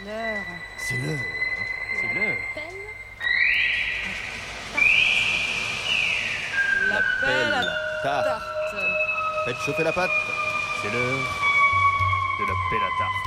l'heure. C'est l'heure. C'est l'heure. L'appel à Tarte. tarte. Faites chauffer la pâte. C'est l'heure de la pelle à tarte.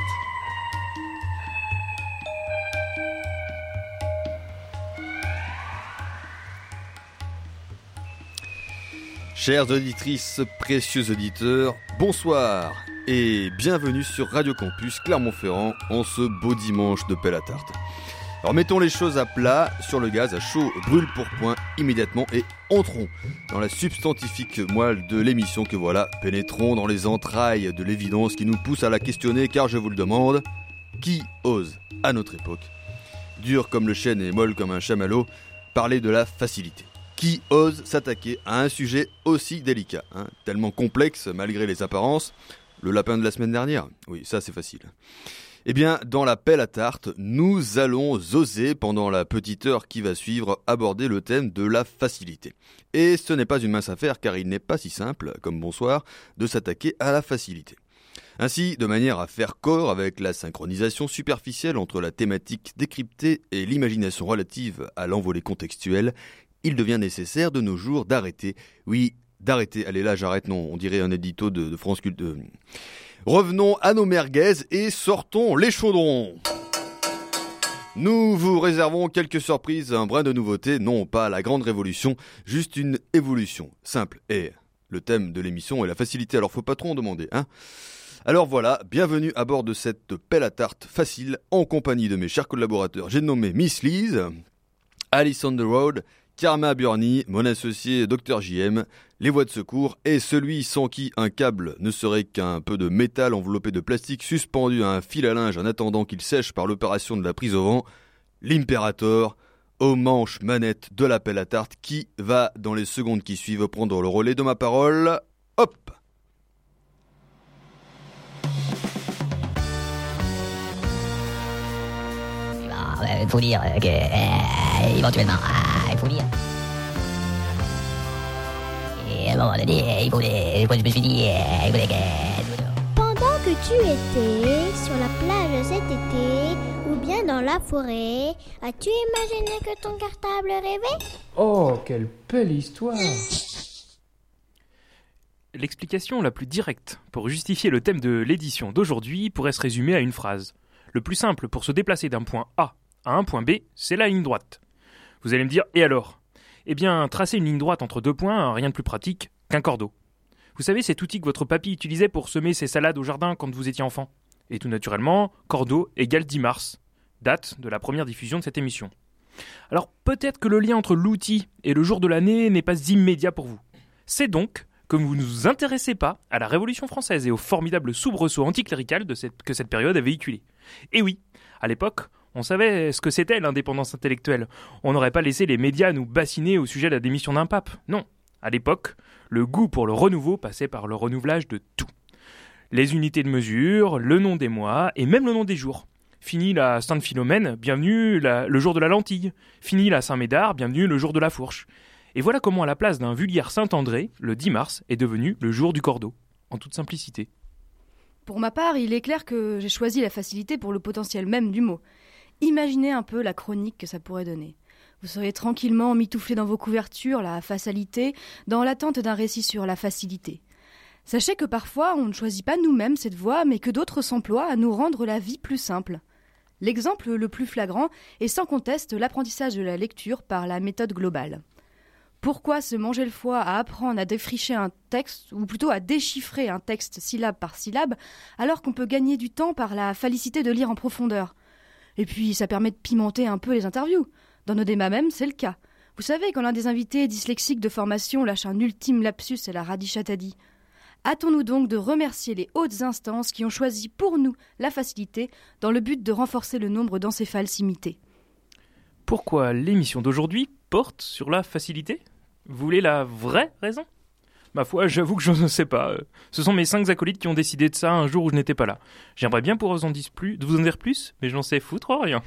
Chères auditrices, précieux auditeurs, bonsoir et bienvenue sur Radio Campus Clermont-Ferrand en ce beau dimanche de pelle à tarte. Alors mettons les choses à plat, sur le gaz à chaud, brûle pour point immédiatement et entrons dans la substantifique moelle de l'émission que voilà, pénétrons dans les entrailles de l'évidence qui nous pousse à la questionner car je vous le demande, qui ose, à notre époque, dur comme le chêne et molle comme un chamallow, parler de la facilité? Qui ose s'attaquer à un sujet aussi délicat, tellement complexe malgré les apparences? Le lapin de la semaine dernière? Oui, ça c'est facile. Eh bien, dans la pelle à tarte, nous allons oser, pendant la petite heure qui va suivre, aborder le thème de la facilité. Et ce n'est pas une mince affaire, car il n'est pas si simple, comme bonsoir, de s'attaquer à la facilité. Ainsi, de manière à faire corps avec la synchronisation superficielle entre la thématique décryptée et l'imagination relative à l'envolée contextuelle, il devient nécessaire de nos jours d'arrêter. Oui, d'arrêter. Allez là, j'arrête, non, on dirait un édito de France Culte. Revenons à nos merguez et sortons les chaudrons. Nous vous réservons quelques surprises, un brin de nouveauté, non pas la grande révolution, juste une évolution, simple. Et le thème de l'émission est la facilité, alors faut pas trop en demander, Alors voilà, bienvenue à bord de cette pelle à tarte facile, en compagnie de mes chers collaborateurs. J'ai nommé Miss Lise, Alice on the Road, Karma Burny, mon associé Dr JM, les voies de secours et celui sans qui un câble ne serait qu'un peu de métal enveloppé de plastique suspendu à un fil à linge en attendant qu'il sèche par l'opération de la prise au vent, l'Imperator, aux manches manettes de la pelle à tarte qui va, dans les secondes qui suivent, prendre le relais de ma parole. Hop! Il faut dire que, éventuellement, il faut dire. Et à un moment donné, je me suis dit, il fallait que... Pendant que tu étais sur la plage cet été, ou bien dans la forêt, as-tu imaginé que ton cartable rêvait? Oh, quelle belle histoire! L'explication la plus directe pour justifier le thème de l'édition d'aujourd'hui pourrait se résumer à une phrase. Le plus simple pour se déplacer d'un point A à un point B, c'est la ligne droite. Vous allez me dire, et alors? Eh bien, tracer une ligne droite entre deux points, rien de plus pratique qu'un cordeau. Vous savez, cet outil que votre papy utilisait pour semer ses salades au jardin quand vous étiez enfant? Et tout naturellement, cordeau égale 10 mars, date de la première diffusion de cette émission. Alors peut-être que le lien entre l'outil et le jour de l'année n'est pas immédiat pour vous. C'est donc que vous ne vous intéressez pas à la Révolution française et au formidable soubresaut anticlérical que cette période a véhiculé. Et oui, à l'époque, on savait ce que c'était l'indépendance intellectuelle. On n'aurait pas laissé les médias nous bassiner au sujet de la démission d'un pape. Non. À l'époque, le goût pour le renouveau passait par le renouvelage de tout. Les unités de mesure, le nom des mois et même le nom des jours. Fini la Sainte-Philomène, bienvenue le jour de la lentille. Fini la Saint-Médard, bienvenue le jour de la fourche. Et voilà comment à la place d'un vulgaire Saint-André, le 10 mars est devenu le jour du cordeau. En toute simplicité. Pour ma part, il est clair que j'ai choisi la facilité pour le potentiel même du mot. Imaginez un peu la chronique que ça pourrait donner. Vous seriez tranquillement mitouflé dans vos couvertures, la facilité, dans l'attente d'un récit sur la facilité. Sachez que parfois, on ne choisit pas nous-mêmes cette voie, mais que d'autres s'emploient à nous rendre la vie plus simple. L'exemple le plus flagrant est sans conteste l'apprentissage de la lecture par la méthode globale. Pourquoi se manger le foie à apprendre à défricher un texte, ou plutôt à déchiffrer un texte syllabe par syllabe, alors qu'on peut gagner du temps par la félicité de lire en profondeur? Et puis, ça permet de pimenter un peu les interviews. Dans nos débats même, c'est le cas. Vous savez, quand l'un des invités dyslexiques de formation lâche un ultime lapsus à la radichatadie. Hâtons-nous donc de remercier les hautes instances qui ont choisi pour nous la facilité dans le but de renforcer le nombre d'encéphales imités. Pourquoi l'émission d'aujourd'hui porte sur la facilité? Vous voulez la vraie raison? Ma foi, j'avoue que je ne sais pas. Ce sont mes 5 acolytes qui ont décidé de ça un jour où je n'étais pas là. J'aimerais bien pouvoir vous en dire plus, mais je n'en sais foutre rien.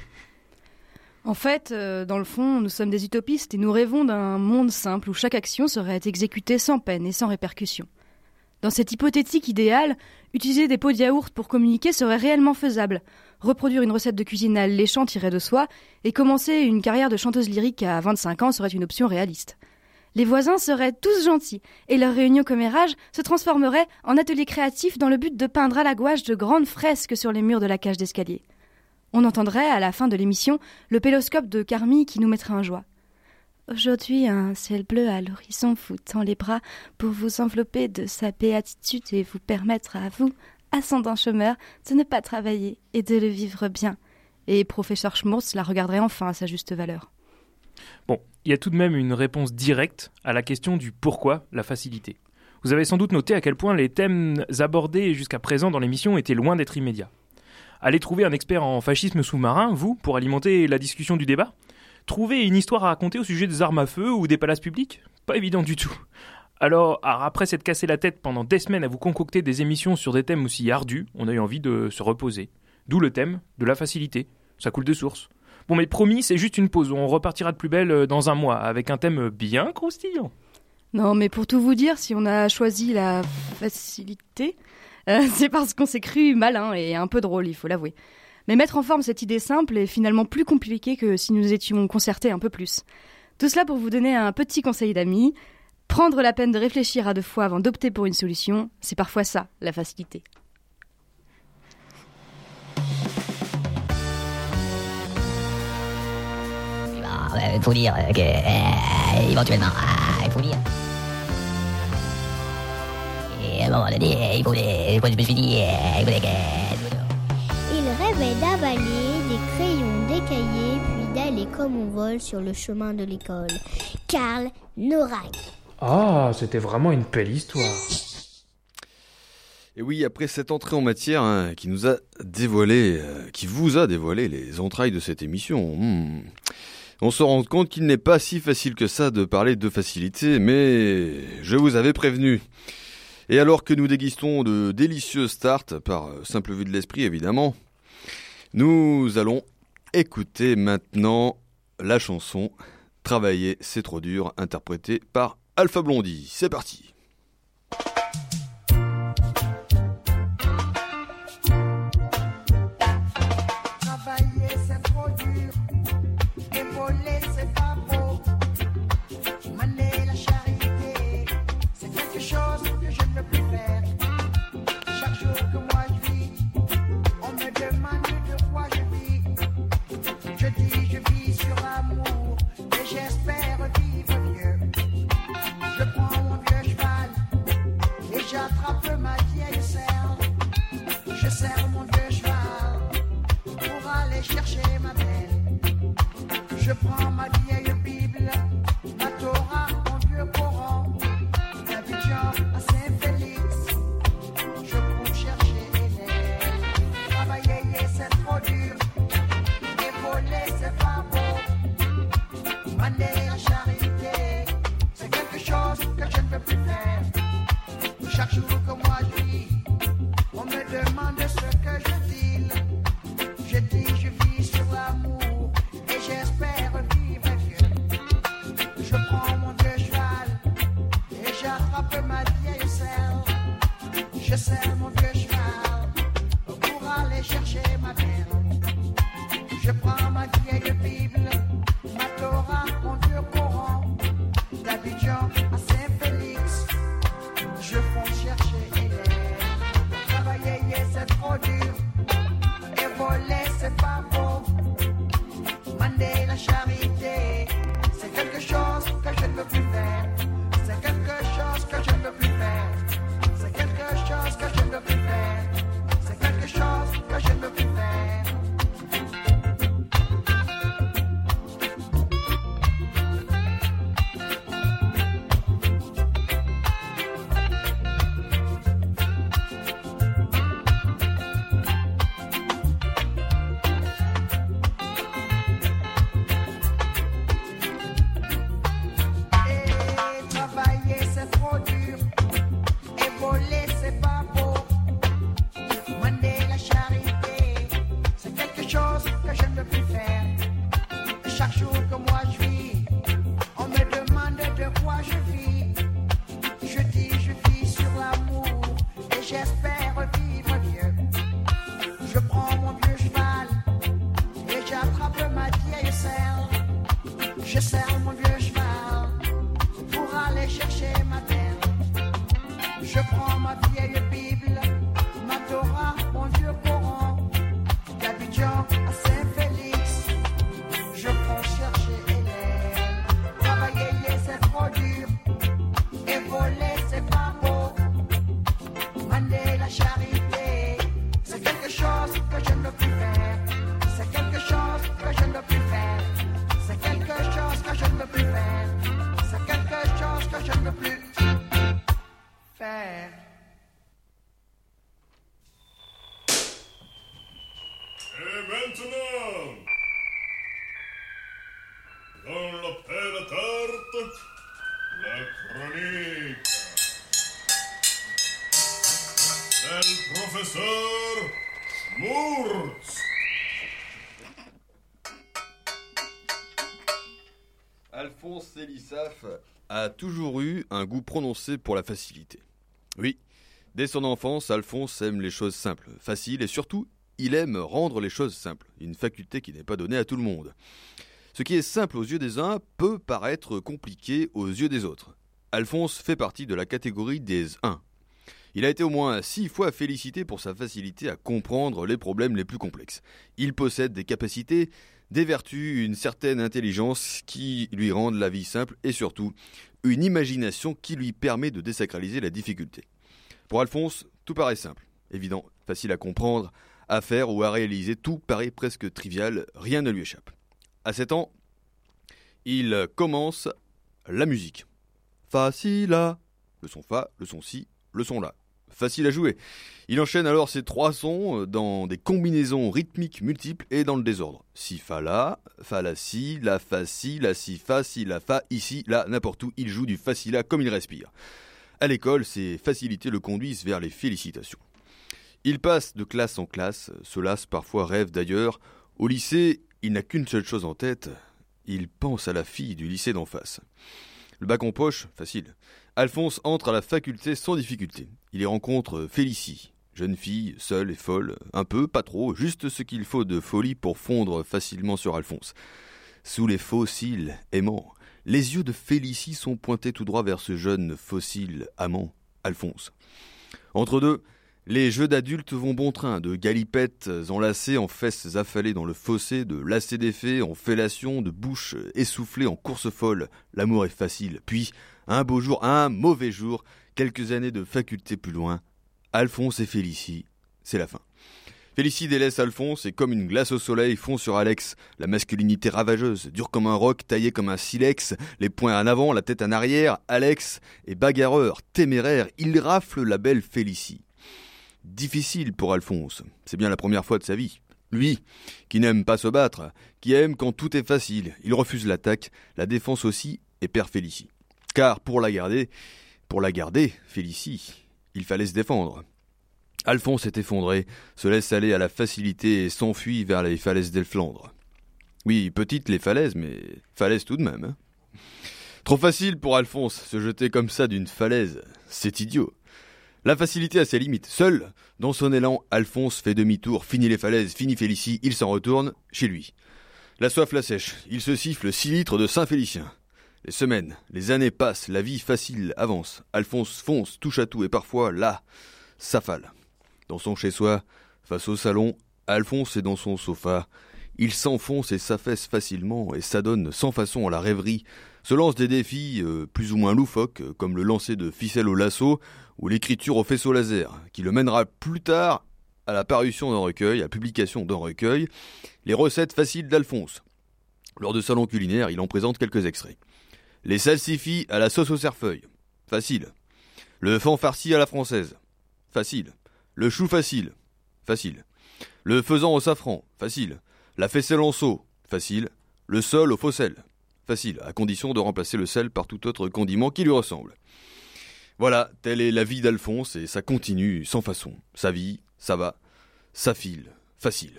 En fait, dans le fond, nous sommes des utopistes et nous rêvons d'un monde simple où chaque action serait exécutée sans peine et sans répercussion. Dans cet hypothétique idéal, utiliser des pots de yaourt pour communiquer serait réellement faisable. reproduire une recette de cuisine alléchante irait de soi, et commencer une carrière de chanteuse lyrique à 25 ans serait une option réaliste. Les voisins seraient tous gentils, et leur réunion commérage se transformerait en atelier créatif dans le but de peindre à la gouache de grandes fresques sur les murs de la cage d'escalier. On entendrait, à la fin de l'émission, le péloscope de Carmi qui nous mettrait en joie. Aujourd'hui, un ciel bleu à l'horizon vous tend les bras pour vous envelopper de sa béatitude et vous permettre à vous, ascendant chômeur, de ne pas travailler et de le vivre bien. Et professeur Schmurtz la regarderait enfin à sa juste valeur. Bon, il y a tout de même une réponse directe à la question du pourquoi la facilité. Vous avez sans doute noté à quel point les thèmes abordés jusqu'à présent dans l'émission étaient loin d'être immédiats. Allez trouver un expert en fascisme sous-marin, vous, pour alimenter la discussion du débat ? Trouver une histoire à raconter au sujet des armes à feu ou des palaces publics ? Pas évident du tout. Alors, après s'être cassé la tête pendant des semaines à vous concocter des émissions sur des thèmes aussi ardus, on a eu envie de se reposer. D'où le thème de la facilité. Ça coule de source. Bon, mais promis, c'est juste une pause. On repartira de plus belle dans un mois, avec un thème bien croustillant. Non, mais pour tout vous dire, si on a choisi la facilité, c'est parce qu'on s'est cru malin et un peu drôle, il faut l'avouer. Mais mettre en forme cette idée simple est finalement plus compliqué que si nous étions concertés un peu plus. Tout cela pour vous donner un petit conseil d'amis. Prendre la peine de réfléchir à deux fois avant d'opter pour une solution, c'est parfois ça, la facilité. Il faut dire que, éventuellement, il faut dire. Et à un moment donné, je me suis dit, il fallait que... Il rêvait d'avaler des crayons, des cahiers, puis d'aller comme on vole sur le chemin de l'école. Karl Norak. Ah, c'était vraiment une belle histoire. Et oui, après cette entrée en matière qui vous a dévoilé les entrailles de cette émission, on se rend compte qu'il n'est pas si facile que ça de parler de facilité, mais je vous avais prévenu. Et alors que nous dégustons de délicieuses tartes, par simple vue de l'esprit évidemment, nous allons écouter maintenant la chanson « Travailler, c'est trop dur » interprétée par Alpha Blondy. C'est parti. Travailler, c'est trop dur. Et voler, c'est pas beau. Mener la charité, c'est quelque chose que je ne peux plus faire. Chaque jour que moi je vis, on me demande de quoi je vis. Je dis je vis sur l'amour et j'espère vivre mieux. Je prends mon vieux cheval et j'attrape ma vieille selle. Je serre mon vieux cheval pour aller chercher ma belle. Je prends ma vieille Bible, ma Torah, mon vieux Coran, d'Abidjan à Saint-Félix. Je cours chercher Hélène. Travailler, c'est trop dur. Et voler, c'est pas beau. Maner la charité, c'est quelque chose que je ne peux plus faire. Chaque jour que moi je vis, on me demande ce que je dis. Je dis je vis sur l'amour et j'espère vivre mieux. Je prends mon vieux cheval et j'attrape ma vieille selle. Je serre mon vieux cheval pour aller chercher ma belle. Je prends ma vieille Bible, ma Torah, mon vieux Coran, d'Abidjan à Saint-Félix. Je fonce chercher Hélène. Travailler, c'est trop dur. Et voler, c'est pas beau. Mander la charité, c'est quelque chose que je ne peux plus faire. C'est quelque chose que je ne peux plus faire. C'est quelque chose que je ne peux plus faire. C'est quelque chose que je ne peux plus faire. Et travailler c'est trop dur. Et voler c'est pas beau. Mander la charité, c'est quelque chose que je ne peux plus faire. Chaque jour que moi je vis, on me demande de quoi je vis. Je dis je vis sur l'amour et j'espère vivre mieux. Je prends mon vieux cheval Je serre mon vieux cheval pour aller chercher ma mère. Je prends ma vieille Bible, ma Torah, mon vieux Coran. D'Abidjan à Saint-Félix, je prends chercher Hélène. Travailler c'est trop dur et voler c'est pas beau. Mander la charité, c'est quelque chose que je ne peux plus faire. C'est quelque chose que je ne peux plus faire. C'est quelque chose que je ne peux plus faire. C'est quelque chose que je ne peux plus faire. Et maintenant, dans la pelle à tarte, la chronique. C'est le professeur Mourtz. Alphonse Elissaf a toujours eu un goût prononcé pour la facilité. Oui, dès son enfance, Alphonse aime les choses simples, faciles et surtout, il aime rendre les choses simples, une faculté qui n'est pas donnée à tout le monde. Ce qui est simple aux yeux des uns peut paraître compliqué aux yeux des autres. Alphonse fait partie de la catégorie des 1. Il a été au moins 6 fois félicité pour sa facilité à comprendre les problèmes les plus complexes. Il possède des capacités, des vertus, une certaine intelligence qui lui rendent la vie simple et surtout une imagination qui lui permet de désacraliser la difficulté. Pour Alphonse, tout paraît simple, évident, facile à comprendre, à faire ou à réaliser, tout paraît presque trivial, rien ne lui échappe. À 7 ans, il commence la musique. Facile à, le son fa, le son si, le son la. Facile à jouer. Il enchaîne alors ces 3 sons dans des combinaisons rythmiques multiples et dans le désordre. Si, fa, la si, la si, la fa, ici, là, n'importe où, il joue du facile à comme il respire. À l'école, ces facilités le conduisent vers les félicitations. Il passe de classe en classe, se lasse, parfois rêve d'ailleurs. Au lycée, il n'a qu'une seule chose en tête, il pense à la fille du lycée d'en face. Le bac en poche, facile. Alphonse entre à la faculté sans difficulté. Il y rencontre Félicie, jeune fille, seule et folle, un peu, pas trop, juste ce qu'il faut de folie pour fondre facilement sur Alphonse. Sous les faux cils aimants, les yeux de Félicie sont pointés tout droit vers ce jeune fossile amant, Alphonse. Entre deux, les jeux d'adultes vont bon train, de galipettes enlacées en fesses affalées dans le fossé, de lacets défaits en fellation, de bouches essoufflées en course folle. L'amour est facile. Puis, un beau jour, un mauvais jour, quelques années de faculté plus loin, Alphonse et Félicie, c'est la fin. Félicie délaisse Alphonse et comme une glace au soleil fond sur Alex, la masculinité ravageuse, dure comme un roc, taillé comme un silex, les poings en avant, la tête en arrière, Alex est bagarreur, téméraire, il rafle la belle Félicie. Difficile pour Alphonse, c'est bien la première fois de sa vie. Lui, qui n'aime pas se battre, qui aime quand tout est facile, il refuse l'attaque, la défense aussi, et perd Félicie. Car pour la garder, Félicie, il fallait se défendre. Alphonse est effondré, se laisse aller à la facilité et s'enfuit vers les falaises des Flandres. Oui, petites les falaises, mais falaises tout de même. Hein. Trop facile pour Alphonse, se jeter comme ça d'une falaise, c'est idiot. La facilité a ses limites. Seul, dans son élan, Alphonse fait demi-tour, finit les falaises, finit Félicie, il s'en retourne chez lui. La soif la sèche, il se siffle 6 litres de Saint-Félicien. Les semaines, les années passent, la vie facile avance. Alphonse fonce, touche à tout et parfois, là, s'affale. Dans son chez-soi, face au salon, Alphonse est dans son sofa. Il s'enfonce et s'affaisse facilement et s'adonne sans façon à la rêverie, se lance des défis plus ou moins loufoques, comme le lancer de ficelle au lasso ou l'écriture au faisceau laser, qui le mènera plus tard à la parution d'un recueil, à la publication d'un recueil, les recettes faciles d'Alphonse. Lors de salons culinaires, il en présente quelques extraits. Les salsifis à la sauce au cerfeuil, facile. Le fan farci à la française, facile. Le chou facile, facile. Le faisan au safran, facile. La faisselle en seau, facile. Le sol au faux sel, facile, à condition de remplacer le sel par tout autre condiment qui lui ressemble. Voilà, telle est la vie d'Alphonse et ça continue sans façon. Sa vie, ça va, ça file, facile.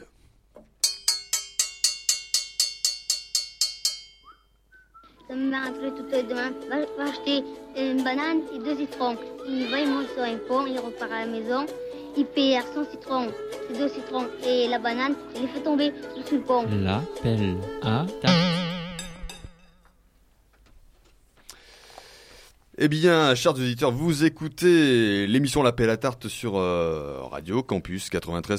Ça me met rentrer tout demain. Va acheter une banane et 2 citrons. Il va, il mange sur un pont, il repart à la maison. Il perd son citron, ses 2 citrons et la banane, il les fait tomber sous le pont. La pelle à tarte. Eh bien, chers auditeurs, vous écoutez l'émission L'Appel à Tarte sur Radio Campus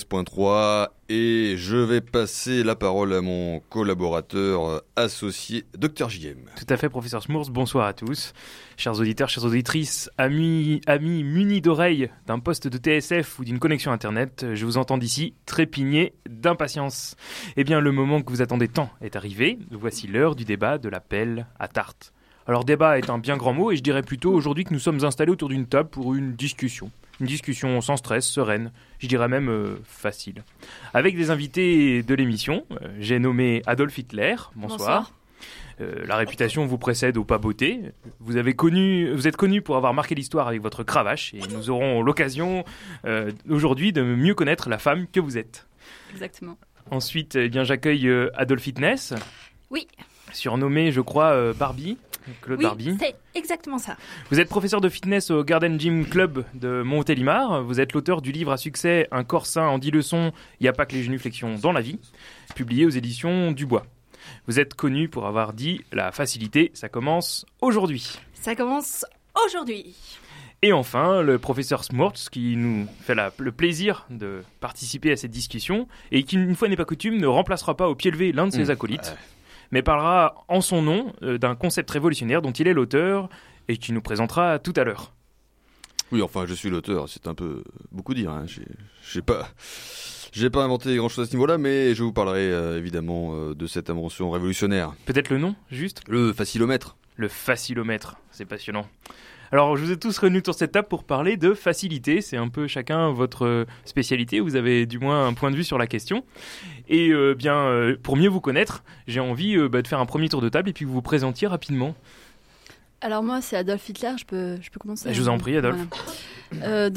93.3 et je vais passer la parole à mon collaborateur associé, Dr JM. Tout à fait, professeur Smours, bonsoir à tous. Chers auditeurs, chères auditrices, amis munis d'oreilles d'un poste de TSF ou d'une connexion Internet, je vous entends d'ici trépigner d'impatience. Eh bien, le moment que vous attendez tant est arrivé. Voici l'heure du débat de l'Appel à Tarte. Alors débat est un bien grand mot et je dirais plutôt aujourd'hui que nous sommes installés autour d'une table pour une discussion. Une discussion sans stress, sereine, je dirais même facile. Avec des invités de l'émission, j'ai nommé Adolf Hitler, bonsoir. La réputation vous précède au pas beauté. Vous êtes connu pour avoir marqué l'histoire avec votre cravache et nous aurons l'occasion aujourd'hui de mieux connaître la femme que vous êtes. Exactement. Ensuite, eh bien, j'accueille Adolf Fitness. Oui. Surnommé, je crois, Barbie. Claude Barbie. Oui, c'est exactement ça. Vous êtes professeur de fitness au Garden Gym Club de Montélimar. Vous êtes l'auteur du livre à succès Un corps sain en 10 leçons, il n'y a pas que les génuflexions dans la vie, publié aux éditions Dubois. Vous êtes connu pour avoir dit la facilité, ça commence aujourd'hui. Ça commence aujourd'hui. Et enfin, le professeur Smours qui nous fait le plaisir de participer à cette discussion et qui, une fois n'est pas coutume, ne remplacera pas au pied levé l'un de ses acolytes. Mais parlera en son nom d'un concept révolutionnaire dont il est l'auteur et qui nous présentera tout à l'heure. Oui, enfin, je suis l'auteur, c'est un peu beaucoup dire. Hein. J'ai pas inventé grand-chose à ce niveau-là, mais je vous parlerai évidemment de cette invention révolutionnaire. Peut-être le nom, juste ? Le facilomètre. Le facilomètre, c'est passionnant. Alors, je vous ai tous réunis sur cette table pour parler de facilité. C'est un peu chacun votre spécialité. Vous avez du moins un point de vue sur la question. Et pour mieux vous connaître, j'ai envie de faire un premier tour de table et puis que vous vous présentiez rapidement. Alors moi, c'est Adolf Hitler. Je peux commencer. Je vous en prie, Adolf. Voilà.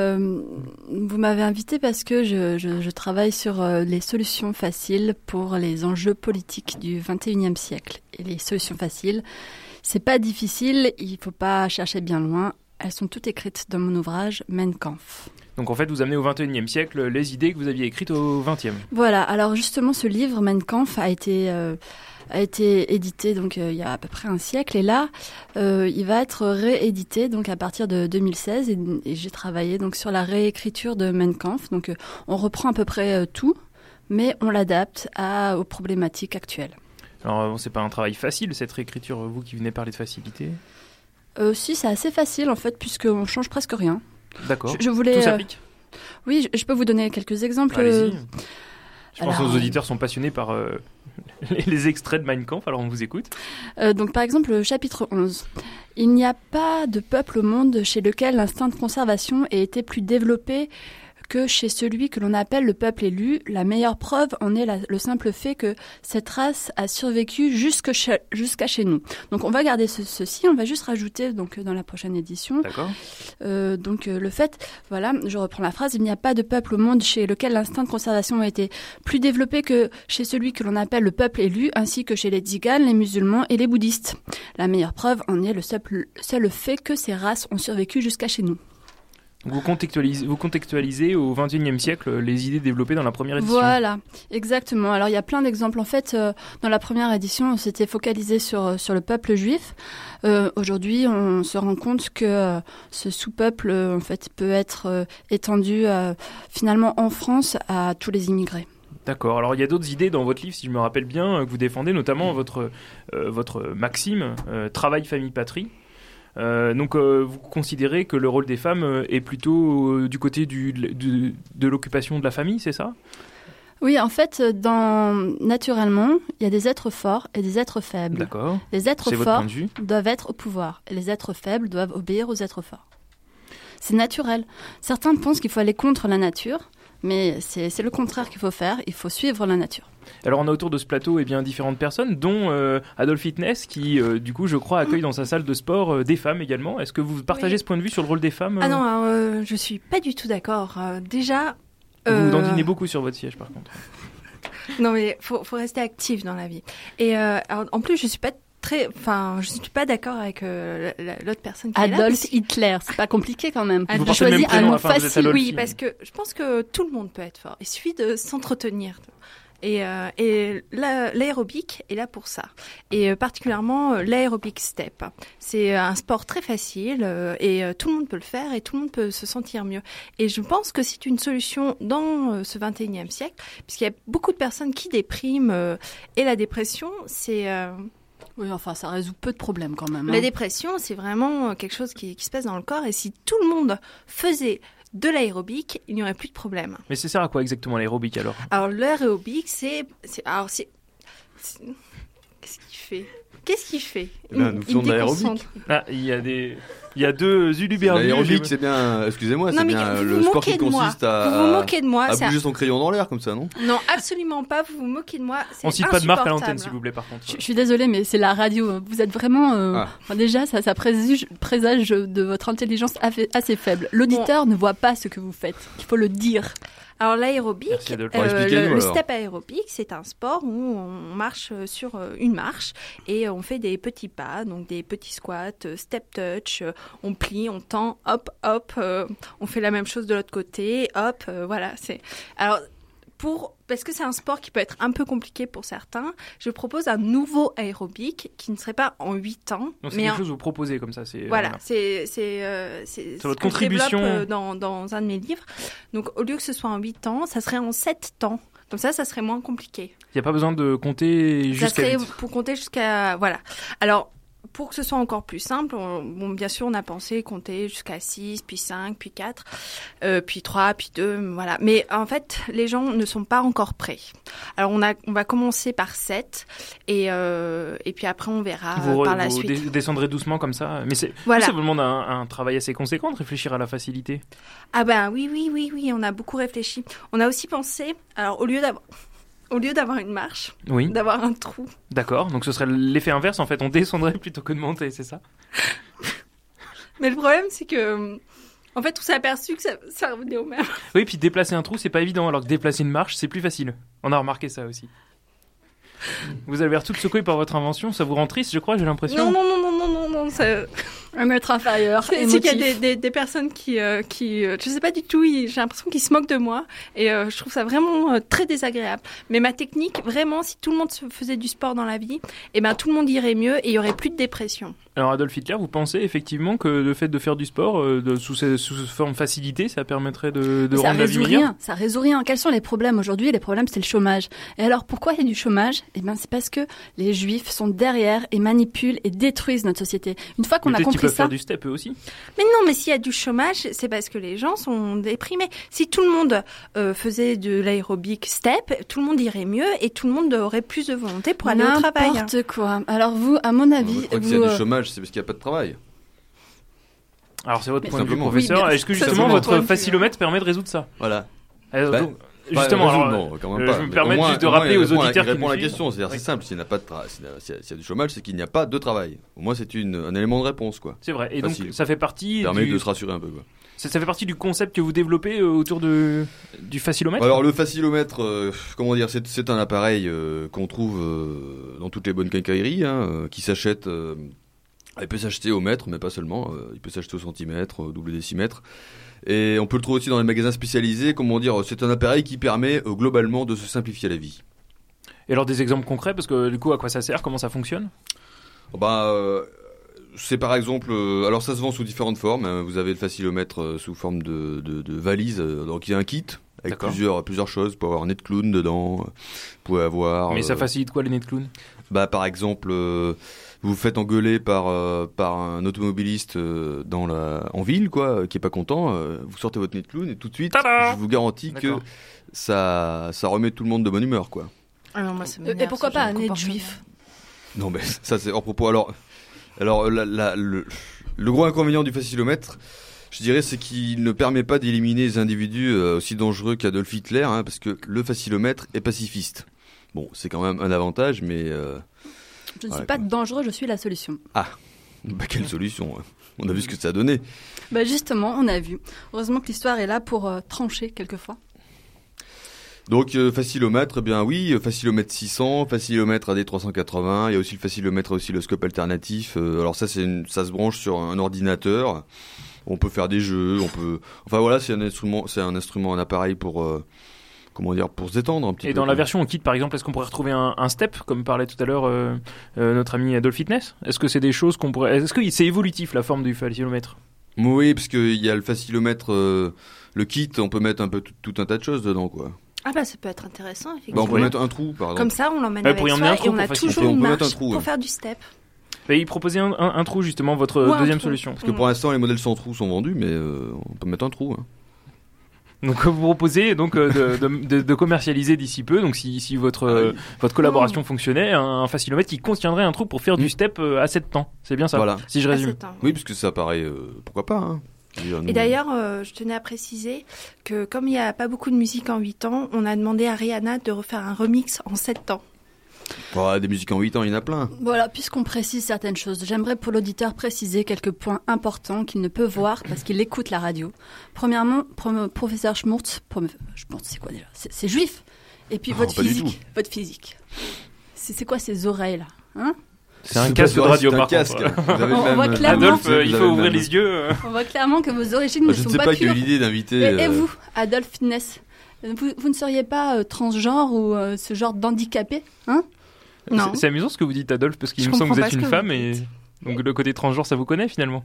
Vous m'avez invité parce que je travaille sur les solutions faciles pour les enjeux politiques du XXIe siècle. Et les solutions faciles, c'est pas difficile, il faut pas chercher bien loin. Elles sont toutes écrites dans mon ouvrage Mein Kampf. Donc en fait, vous amenez au XXIe siècle les idées que vous aviez écrites au XXe. Voilà, alors justement, ce livre, Mein Kampf, a été édité donc, il y a à peu près un siècle. Et là, il va être réédité donc, à partir de 2016. Et j'ai travaillé donc, sur la réécriture de Mein Kampf. Donc on reprend à peu près tout, mais on l'adapte aux problématiques actuelles. Alors, c'est pas un travail facile, cette réécriture, vous qui venez parler de facilité ? Si, c'est assez facile, en fait, puisqu'on change presque rien. D'accord. Je voulais, tout s'applique ? Oui, je peux vous donner quelques exemples. Allez-y. Je pense que nos auditeurs sont passionnés par les extraits de Mein Kampf, alors on vous écoute. Donc, par exemple, le chapitre 11. Il n'y a pas de peuple au monde chez lequel l'instinct de conservation ait été plus développé que chez celui que l'on appelle le peuple élu. La meilleure preuve en est le simple fait que cette race a survécu jusqu'à chez nous. Donc on va garder ceci, on va juste rajouter donc, dans la prochaine édition. D'accord. Le fait, voilà, je reprends la phrase, il n'y a pas de peuple au monde chez lequel l'instinct de conservation a été plus développé que chez celui que l'on appelle le peuple élu, ainsi que chez les tziganes, les musulmans et les bouddhistes. La meilleure preuve en est le seul fait que ces races ont survécu jusqu'à chez nous. Vous contextualisez au XXIe siècle les idées développées dans la première édition. Voilà, exactement. Alors il y a plein d'exemples. En fait, dans la première édition, on s'était focalisé sur le peuple juif. Aujourd'hui, on se rend compte que ce sous-peuple, en fait, peut être étendu finalement en France à tous les immigrés. D'accord. Alors, il y a d'autres idées dans votre livre, si je me rappelle bien, que vous défendez, notamment votre maxime « Travail, famille, patrie ». Vous considérez que le rôle des femmes est plutôt du côté de l'occupation de la famille, c'est ça ? Oui, en fait, naturellement, il y a des êtres forts et des êtres faibles. D'accord. Les êtres forts doivent être au pouvoir et les êtres faibles doivent obéir aux êtres forts. C'est naturel. Certains pensent qu'il faut aller contre la nature, mais c'est le contraire qu'il faut faire. Il faut suivre la nature. Alors on a autour de ce plateau différentes personnes, dont Adolf Fitness, qui du coup je crois accueille dans sa salle de sport des femmes également. Est-ce que vous partagez ce point de vue sur le rôle des femmes Ah non, je suis pas du tout d'accord. Déjà... Vous dandinez beaucoup sur votre siège par contre. Non mais faut rester actif dans la vie. Et en plus je suis pas d'accord avec l'autre personne qui est là. Adolf Hitler, c'est pas compliqué quand même. Vous portez le même prénom, facile. Oui, parce que je pense que tout le monde peut être fort. Il suffit de s'entretenir. Et l'aérobic est là pour ça. Et particulièrement l'aérobic step. C'est un sport très facile et tout le monde peut le faire et tout le monde peut se sentir mieux. Et je pense que c'est une solution dans ce 21e siècle, puisqu'il y a beaucoup de personnes qui dépriment et la dépression, c'est... Oui, enfin, ça résout peu de problèmes quand même. La dépression, c'est vraiment quelque chose qui se passe dans le corps et si tout le monde faisait de l'aérobic, il n'y aurait plus de problème. Mais ça sert à quoi exactement l'aérobic alors ? Alors l'aérobic, Qu'est-ce qu'il fait Nous faisons de l'aérobic. Ah, il y a deux uluberlus. L'aérobic, c'est bien, excusez-moi, c'est bien le sport qui consiste à bouger son crayon dans l'air comme ça, non ? Non, absolument pas, vous vous moquez de moi, c'est on cite pas de marque à l'antenne, s'il vous plaît, par contre. Je suis désolée, mais c'est la radio. Vous êtes vraiment... Enfin, déjà, ça présage de votre intelligence assez faible. L'auditeur ne voit pas ce que vous faites. Il faut le dire. Alors l'aérobic, le step aérobic, c'est un sport où on marche sur une marche et on fait des petits pas, donc des petits squats, step touch, on plie, on tend, hop, hop, on fait la même chose de l'autre côté, hop, voilà. Alors parce que c'est un sport qui peut être un peu compliqué pour certains, je propose un nouveau aérobic qui ne serait pas en 8 ans. Donc c'est quelque chose que vous proposez comme ça. Voilà, c'est votre contribution. Je développe dans un de mes livres. Donc au lieu que ce soit en 8 ans, ça serait en 7 temps. Comme ça serait moins compliqué. Il n'y a pas besoin de compter jusqu'à 8. Ça serait pour compter jusqu'à... Voilà. Alors... Pour que ce soit encore plus simple, bien sûr, on a pensé compter jusqu'à 6, puis 5, puis 4, puis 3, puis 2, voilà. Mais en fait, les gens ne sont pas encore prêts. Alors, on va commencer par 7, et puis après, on verra par la suite. Vous descendrez doucement comme ça. Mais ça vous demande un travail assez conséquent de réfléchir à la facilité. Ah ben oui, on a beaucoup réfléchi. On a aussi pensé, alors au lieu d'avoir une marche, d'avoir un trou. D'accord, donc ce serait l'effet inverse, en fait, on descendrait plutôt que de monter, c'est ça ? Mais le problème, c'est que, en fait, on s'est aperçu que ça revenait au même. Oui, puis déplacer un trou, c'est pas évident, alors que déplacer une marche, c'est plus facile. On a remarqué ça aussi. Vous avez l'air toute secouée par votre invention, ça vous rend triste, je crois, j'ai l'impression. Non, ça... Un mètre inférieur, c'est qu'il y a des personnes qui je sais pas du tout, j'ai l'impression qu'ils se moquent de moi et je trouve ça vraiment très désagréable. Mais ma technique, vraiment, si tout le monde faisait du sport dans la vie, tout le monde irait mieux et il y aurait plus de dépression. Alors Adolf Hitler, vous pensez effectivement que le fait de faire du sport sous forme facilité, ça permettrait de rendre la vie meilleure ? Ça résout rien. Quels sont les problèmes aujourd'hui ? Les problèmes, c'est le chômage. Et alors, pourquoi il y a du chômage ? C'est parce que les Juifs sont derrière et manipulent et détruisent notre société. Une fois qu'on a compris ça... Ils peuvent faire du step eux aussi ? Mais non, mais s'il y a du chômage, c'est parce que les gens sont déprimés. Si tout le monde faisait de l'aérobic step, tout le monde irait mieux et tout le monde aurait plus de volonté pour aller au travail. N'importe quoi. Alors vous, à mon avis... S'il y a du chômage, c'est parce qu'il n'y a pas de travail. Alors c'est votre point de vue, professeur. Est-ce que justement votre facilomètre permet de résoudre ça ? Voilà. Justement, quand même pas. Je me permets juste de rappeler aux auditeurs qui répond à la question. C'est simple. S'il y a du chômage, c'est qu'il n'y a pas de travail. Au moins, c'est un élément de réponse, quoi. C'est vrai. Et donc, ça fait partie. Permet de se rassurer un peu, quoi. Ça fait partie du concept que vous développez autour du facilomètre ? Alors, le facilomètre, comment dire, c'est un appareil qu'on trouve dans toutes les bonnes quincailleries, qui s'achète. Il peut s'acheter au mètre, mais pas seulement. Il peut s'acheter au centimètre, au double décimètre. Et on peut le trouver aussi dans les magasins spécialisés. Comment dire, c'est un appareil qui permet globalement de se simplifier la vie. Et alors des exemples concrets, parce que du coup, à quoi ça sert ? Comment ça fonctionne ? C'est par exemple, alors ça se vend sous différentes formes. Vous avez le facilomètre sous forme de valise, donc il y a un kit avec plusieurs choses. Vous pouvez avoir un nez de clown dedans. Vous pouvez avoir. Mais ça facilite quoi les nez de clown ? Par exemple, vous vous faites engueuler par un automobiliste en ville, quoi, qui est pas content. Vous sortez votre nez de clown et tout de suite, je vous garantis que ça remet tout le monde de bonne humeur, quoi. Alors moi, ça m'énerve, et pourquoi pas un nez de juif ? Non, mais ça c'est hors propos. Alors le gros inconvénient du facilomètre, je dirais, c'est qu'il ne permet pas d'éliminer les individus aussi dangereux qu'Adolf Hitler, parce que le facilomètre est pacifiste. Bon, c'est quand même un avantage, mais... je ne suis pas dangereux, je suis la solution. Ah, quelle solution ? On a vu ce que ça a donné. Justement, on a vu. Heureusement que l'histoire est là pour trancher quelquefois. Donc facilomètre, oui, facilomètre 600, facilomètre AD380, il y a aussi le facilomètre oscilloscope alternatif. Alors ça se branche sur un ordinateur. On peut faire des jeux, c'est un instrument, un appareil pour comment dire, pour se détendre un petit peu. Et dans la version kit, par exemple, est-ce qu'on pourrait retrouver un step, comme parlait tout à l'heure notre ami Adolf Fitness ? Est-ce que c'est des choses qu'on pourrait... Est-ce que c'est évolutif, la forme du facilomètre ? Oui, parce qu'il y a le facilomètre, le kit, on peut mettre un peu tout un tas de choses dedans, quoi. Ah bah ça peut être intéressant, effectivement. On peut mettre un trou, par exemple. Comme ça, on l'emmène avec soi et on a toujours une marche pour faire du step. Et il proposait un trou, justement, votre deuxième solution. Parce que pour l'instant, les modèles sans trou sont vendus, mais on peut mettre un trou. Hein. Donc vous proposez donc de commercialiser d'ici peu. Donc si votre collaboration fonctionnait, un facilomètre qui contiendrait un trou pour faire du step à 7 temps. C'est bien ça. Voilà. Si je résume. Oui, parce que ça paraît pourquoi pas. Hein. Et d'ailleurs, je tenais à préciser que comme il n'y a pas beaucoup de musique en 8 ans, on a demandé à Rihanna de refaire un remix en 7 temps. Des musiques en 8 ans, il y en a plein. Voilà, puisqu'on précise certaines choses, j'aimerais pour l'auditeur préciser quelques points importants qu'il ne peut voir parce qu'il écoute la radio. Premièrement, professeur Schmurtz, c'est quoi déjà ? C'est juif. Et puis votre physique. C'est quoi ces oreilles là, hein ? C'est un casque de radio, par contre. On voit clairement, Adolphe, il faut ouvrir les yeux. On voit clairement que vos origines ne sont pas pures. Je ne sais pas qui a eu l'idée d'inviter... Et vous, Adolf Fitness, vous ne seriez pas transgenre ou ce genre d'handicapé, hein ? Non. C'est amusant ce que vous dites, Adolphe, parce qu'il me semble que vous êtes une femme et donc le côté transgenre, ça vous connaît finalement.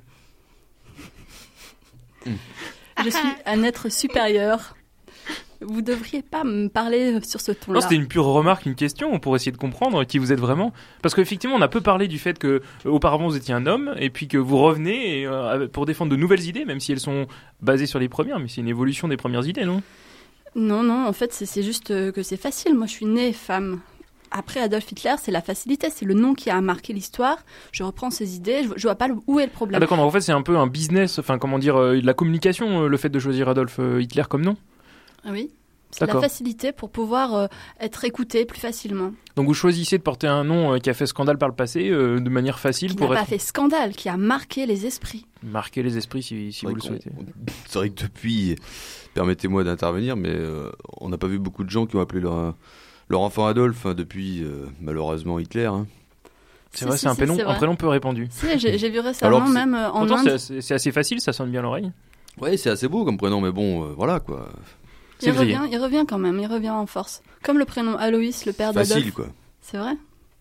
Je suis un être supérieur. Vous devriez pas me parler sur ce ton-là. Non, c'était une pure remarque, une question pour essayer de comprendre qui vous êtes vraiment. Parce qu'effectivement, on a peu parlé du fait que auparavant vous étiez un homme et puis que vous revenez pour défendre de nouvelles idées, même si elles sont basées sur les premières, mais c'est une évolution des premières idées, non ? Non, en fait, c'est juste que c'est facile. Moi, je suis née femme. Après Adolf Hitler, c'est la facilité, c'est le nom qui a marqué l'histoire. Je reprends ces idées, je vois pas où est le problème. Ah d'accord, en fait c'est un peu un business, enfin comment dire, de la communication, le fait de choisir Adolf Hitler comme nom. Oui, c'est la facilité pour pouvoir être écouté plus facilement. Donc vous choisissez de porter un nom qui a fait scandale par le passé de manière facile qui n'a pas fait scandale, qui a marqué les esprits. Marqué les esprits si vous le souhaitez. C'est vrai que depuis, permettez-moi d'intervenir, mais on n'a pas vu beaucoup de gens qui ont appelé leur enfant Adolphe depuis, malheureusement, Hitler. Hein. C'est vrai, c'est un prénom peu répandu. Si, j'ai vu récemment, même en Inde. C'est assez facile, ça sonne bien à l'oreille. Oui, c'est assez beau comme prénom, mais bon, voilà quoi. Il revient quand même, il revient en force. Comme le prénom Aloïs, le père d'Adolphe. Facile, quoi. C'est vrai.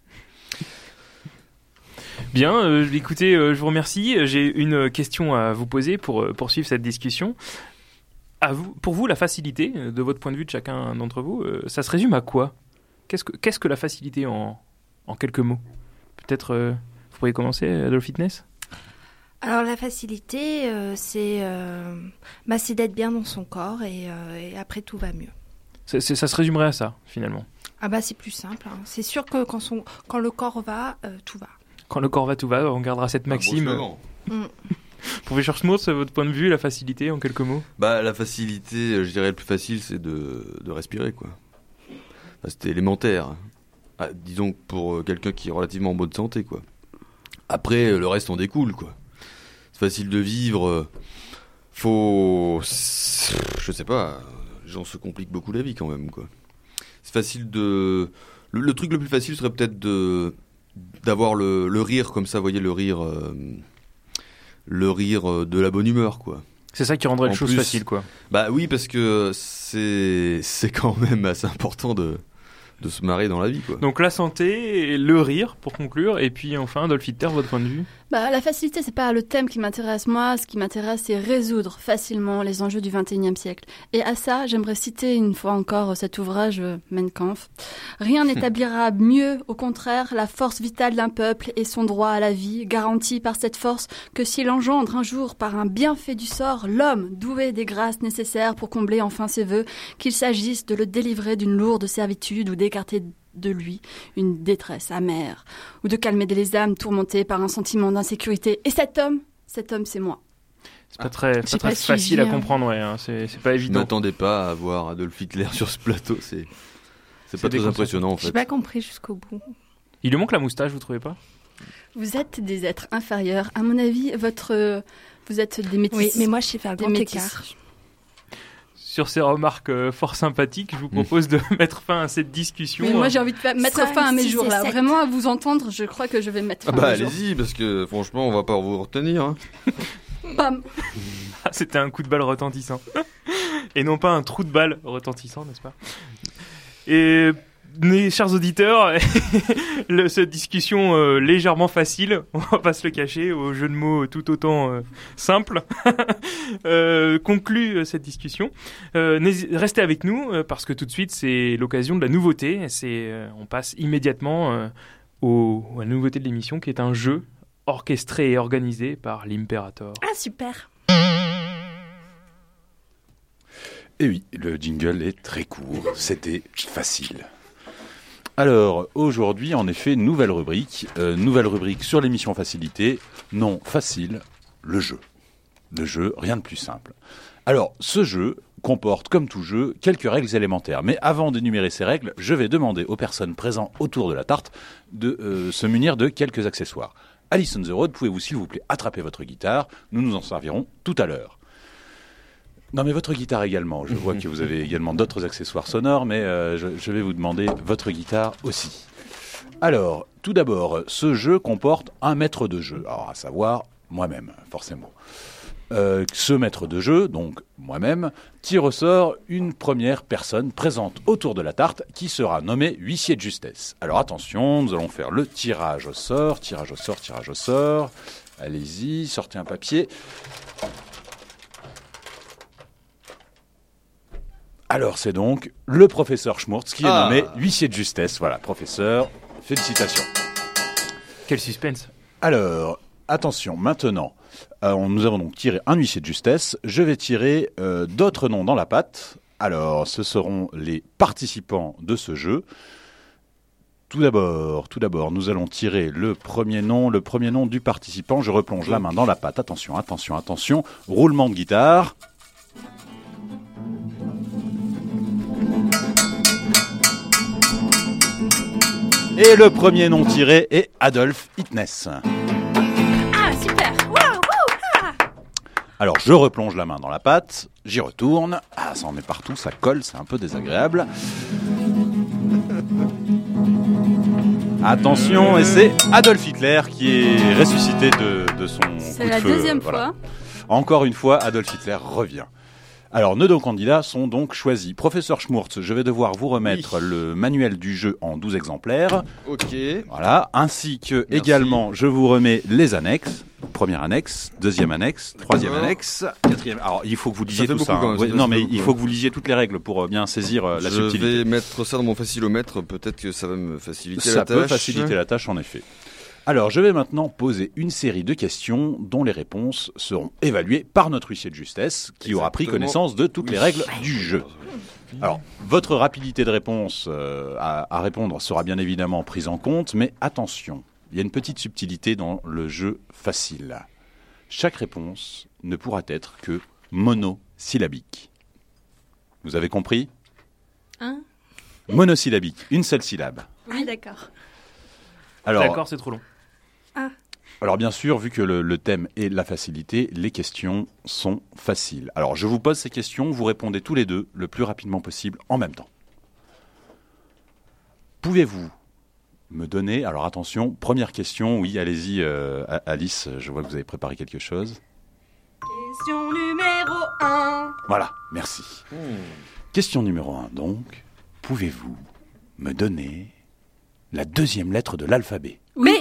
Bien, écoutez, je vous remercie. J'ai une question à vous poser pour poursuivre cette discussion. Pour vous, la facilité, de votre point de vue de chacun d'entre vous, ça se résume à quoi ? Qu'est-ce que la facilité en quelques mots ? Peut-être, vous pourriez commencer, Adolf Fitness ? Alors la facilité, c'est d'être bien dans son corps et après tout va mieux. Ça se résumerait à ça, finalement ? Ah bah c'est plus simple. Hein. C'est sûr que quand le corps va, tout va. Quand le corps va, tout va, on gardera cette maxime. Professeur Schmurtz, votre point de vue, la facilité en quelques mots ? La facilité, je dirais le plus facile, c'est de respirer, quoi. C'était élémentaire. Disons que pour quelqu'un qui est relativement en bonne santé, quoi. Après, le reste en découle, quoi. C'est facile de vivre. Je sais pas, les gens se compliquent beaucoup la vie quand même, quoi. C'est facile de... Le truc le plus facile serait peut-être d'avoir le rire comme ça, vous voyez, le rire de la bonne humeur, quoi. C'est ça qui rendrait les choses faciles, quoi. Bah oui, parce que c'est quand même assez important de se marrer dans la vie, quoi. Donc la santé, le rire, pour conclure, et puis enfin, Adolf Hitler, votre point de vue ? La facilité, c'est pas le thème qui m'intéresse. Moi, ce qui m'intéresse, c'est résoudre facilement les enjeux du XXIe siècle. Et à ça, j'aimerais citer une fois encore cet ouvrage Mein Kampf. Rien n'établira mieux, au contraire, la force vitale d'un peuple et son droit à la vie, garantie par cette force que s'il engendre un jour, par un bienfait du sort, l'homme doué des grâces nécessaires pour combler enfin ses vœux, qu'il s'agisse de le délivrer d'une lourde servitude ou d'écarter de lui une détresse amère, ou de calmer les âmes tourmentées par un sentiment d'insécurité. Et cet homme, c'est moi. C'est pas très facile à comprendre, ouais. Hein. C'est pas évident. N'attendez pas à voir Adolf Hitler sur ce plateau, c'est pas très impressionnant en fait. J'ai pas compris jusqu'au bout. Il lui manque la moustache, vous trouvez pas ? Vous êtes des êtres inférieurs. À mon avis, vous êtes des métis. Oui, mais moi je sais faire un grand écart. Sur ces remarques fort sympathiques, je vous propose de mettre fin à cette discussion. Oui, moi j'ai envie de mettre fin à mes jours là. Vraiment, à vous entendre, je crois que je vais mettre fin à mes jours. Allez-y, parce que franchement, on va pas vous retenir. Hein. Bam. C'était un coup de balle retentissant. Et non pas un trou de balle retentissant, n'est-ce pas? Et mes chers auditeurs, cette discussion légèrement facile, on va pas se le cacher, au jeu de mots tout autant simple, conclut cette discussion. Restez avec nous parce que tout de suite c'est l'occasion de la nouveauté. On passe immédiatement à la nouveauté de l'émission qui est un jeu orchestré et organisé par l'Imperator. Ah super! Et oui, le jingle est très court, c'était facile. Alors, aujourd'hui, en effet, nouvelle rubrique sur l'émission Facilité. Non, facile, le jeu. Le jeu, rien de plus simple. Alors, ce jeu comporte, comme tout jeu, quelques règles élémentaires. Mais avant d'énumérer ces règles, je vais demander aux personnes présentes autour de la tarte de se munir de quelques accessoires. Alice on the Road, pouvez-vous s'il vous plaît attraper votre guitare? Nous nous en servirons tout à l'heure. Non, mais votre guitare également. Je vois que vous avez également d'autres accessoires sonores, mais je vais vous demander votre guitare aussi. Alors, tout d'abord, ce jeu comporte un maître de jeu. Alors, à savoir, moi-même, forcément. Ce maître de jeu, donc moi-même, tire au sort une première personne présente autour de la tarte qui sera nommée huissier de justesse. Alors, attention, nous allons faire le tirage au sort. Tirage au sort, tirage au sort. Allez-y, sortez un papier. Alors, c'est donc le professeur Schmurtz qui est nommé huissier de justesse. Voilà, professeur, félicitations. Quel suspense. Alors, attention, maintenant, nous avons donc tiré un huissier de justesse. Je vais tirer d'autres noms dans la pâte. Alors, ce seront les participants de ce jeu. Tout d'abord, nous allons tirer le premier nom du participant. Je replonge la main dans la pâte. Attention, attention, attention. Roulement de guitare. Et le premier nom tiré est Adolf Hitness. Ah, super! Wow, wow, ah. Alors, je replonge la main dans la pâte, j'y retourne. Ah, ça en est partout, ça colle, c'est un peu désagréable. Attention, et c'est Adolf Hitler qui est ressuscité de son coup de feu. C'est la deuxième fois. Encore une fois, Adolf Hitler revient. Alors, nos deux candidats sont donc choisis. Professeur Schmurtz, je vais devoir vous remettre le manuel du jeu en 12 exemplaires. Ok. Voilà, ainsi que également, je vous remets les annexes. Première annexe, deuxième annexe, troisième annexe, quatrième. Alors, il faut que vous lisiez tout ça. Non, mais il faut que vous lisiez toutes les règles pour bien saisir la subtilité. Je vais mettre ça dans mon facilomètre. Peut-être que ça va me faciliter la tâche. Ça peut faciliter la tâche, en effet. Alors, je vais maintenant poser une série de questions dont les réponses seront évaluées par notre huissier de justesse qui aura pris connaissance de toutes les règles du jeu. Alors, votre rapidité de réponse à répondre sera bien évidemment prise en compte, mais attention, il y a une petite subtilité dans le jeu facile. Chaque réponse ne pourra être que monosyllabique. Vous avez compris ? Monosyllabique, une seule syllabe. Oui, d'accord. Alors, d'accord, c'est trop long. Alors bien sûr, vu que le thème est la facilité, les questions sont faciles. Alors je vous pose ces questions, vous répondez tous les deux le plus rapidement possible en même temps. Pouvez-vous me donner, alors attention, première question, oui, allez-y Alice, je vois que vous avez préparé quelque chose. Question numéro 1. Voilà, merci. Question numéro 1 donc, pouvez-vous me donner la deuxième lettre de l'alphabet? Oui.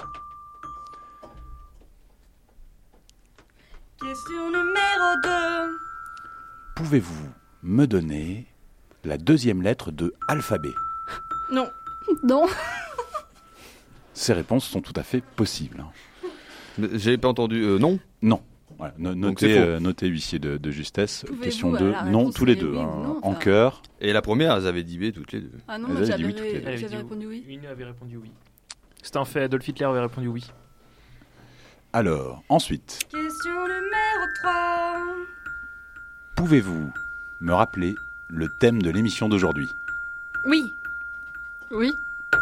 Question numéro 2. Pouvez-vous me donner la deuxième lettre de alphabet? Non. Non. Ces réponses sont tout à fait possibles. J'avais pas entendu non. Non. Voilà. Notez huissier de justesse. Question 2. Non, tous les deux. Oui, en cœur. Et la première, elles avaient dit B toutes les deux. Ah non, moi j'avais répondu oui. Une avait répondu oui. C'est un fait, Adolf Hitler avait répondu oui. Alors, ensuite. Question numéro 3. Pouvez-vous me rappeler le thème de l'émission d'aujourd'hui? Oui. Oui.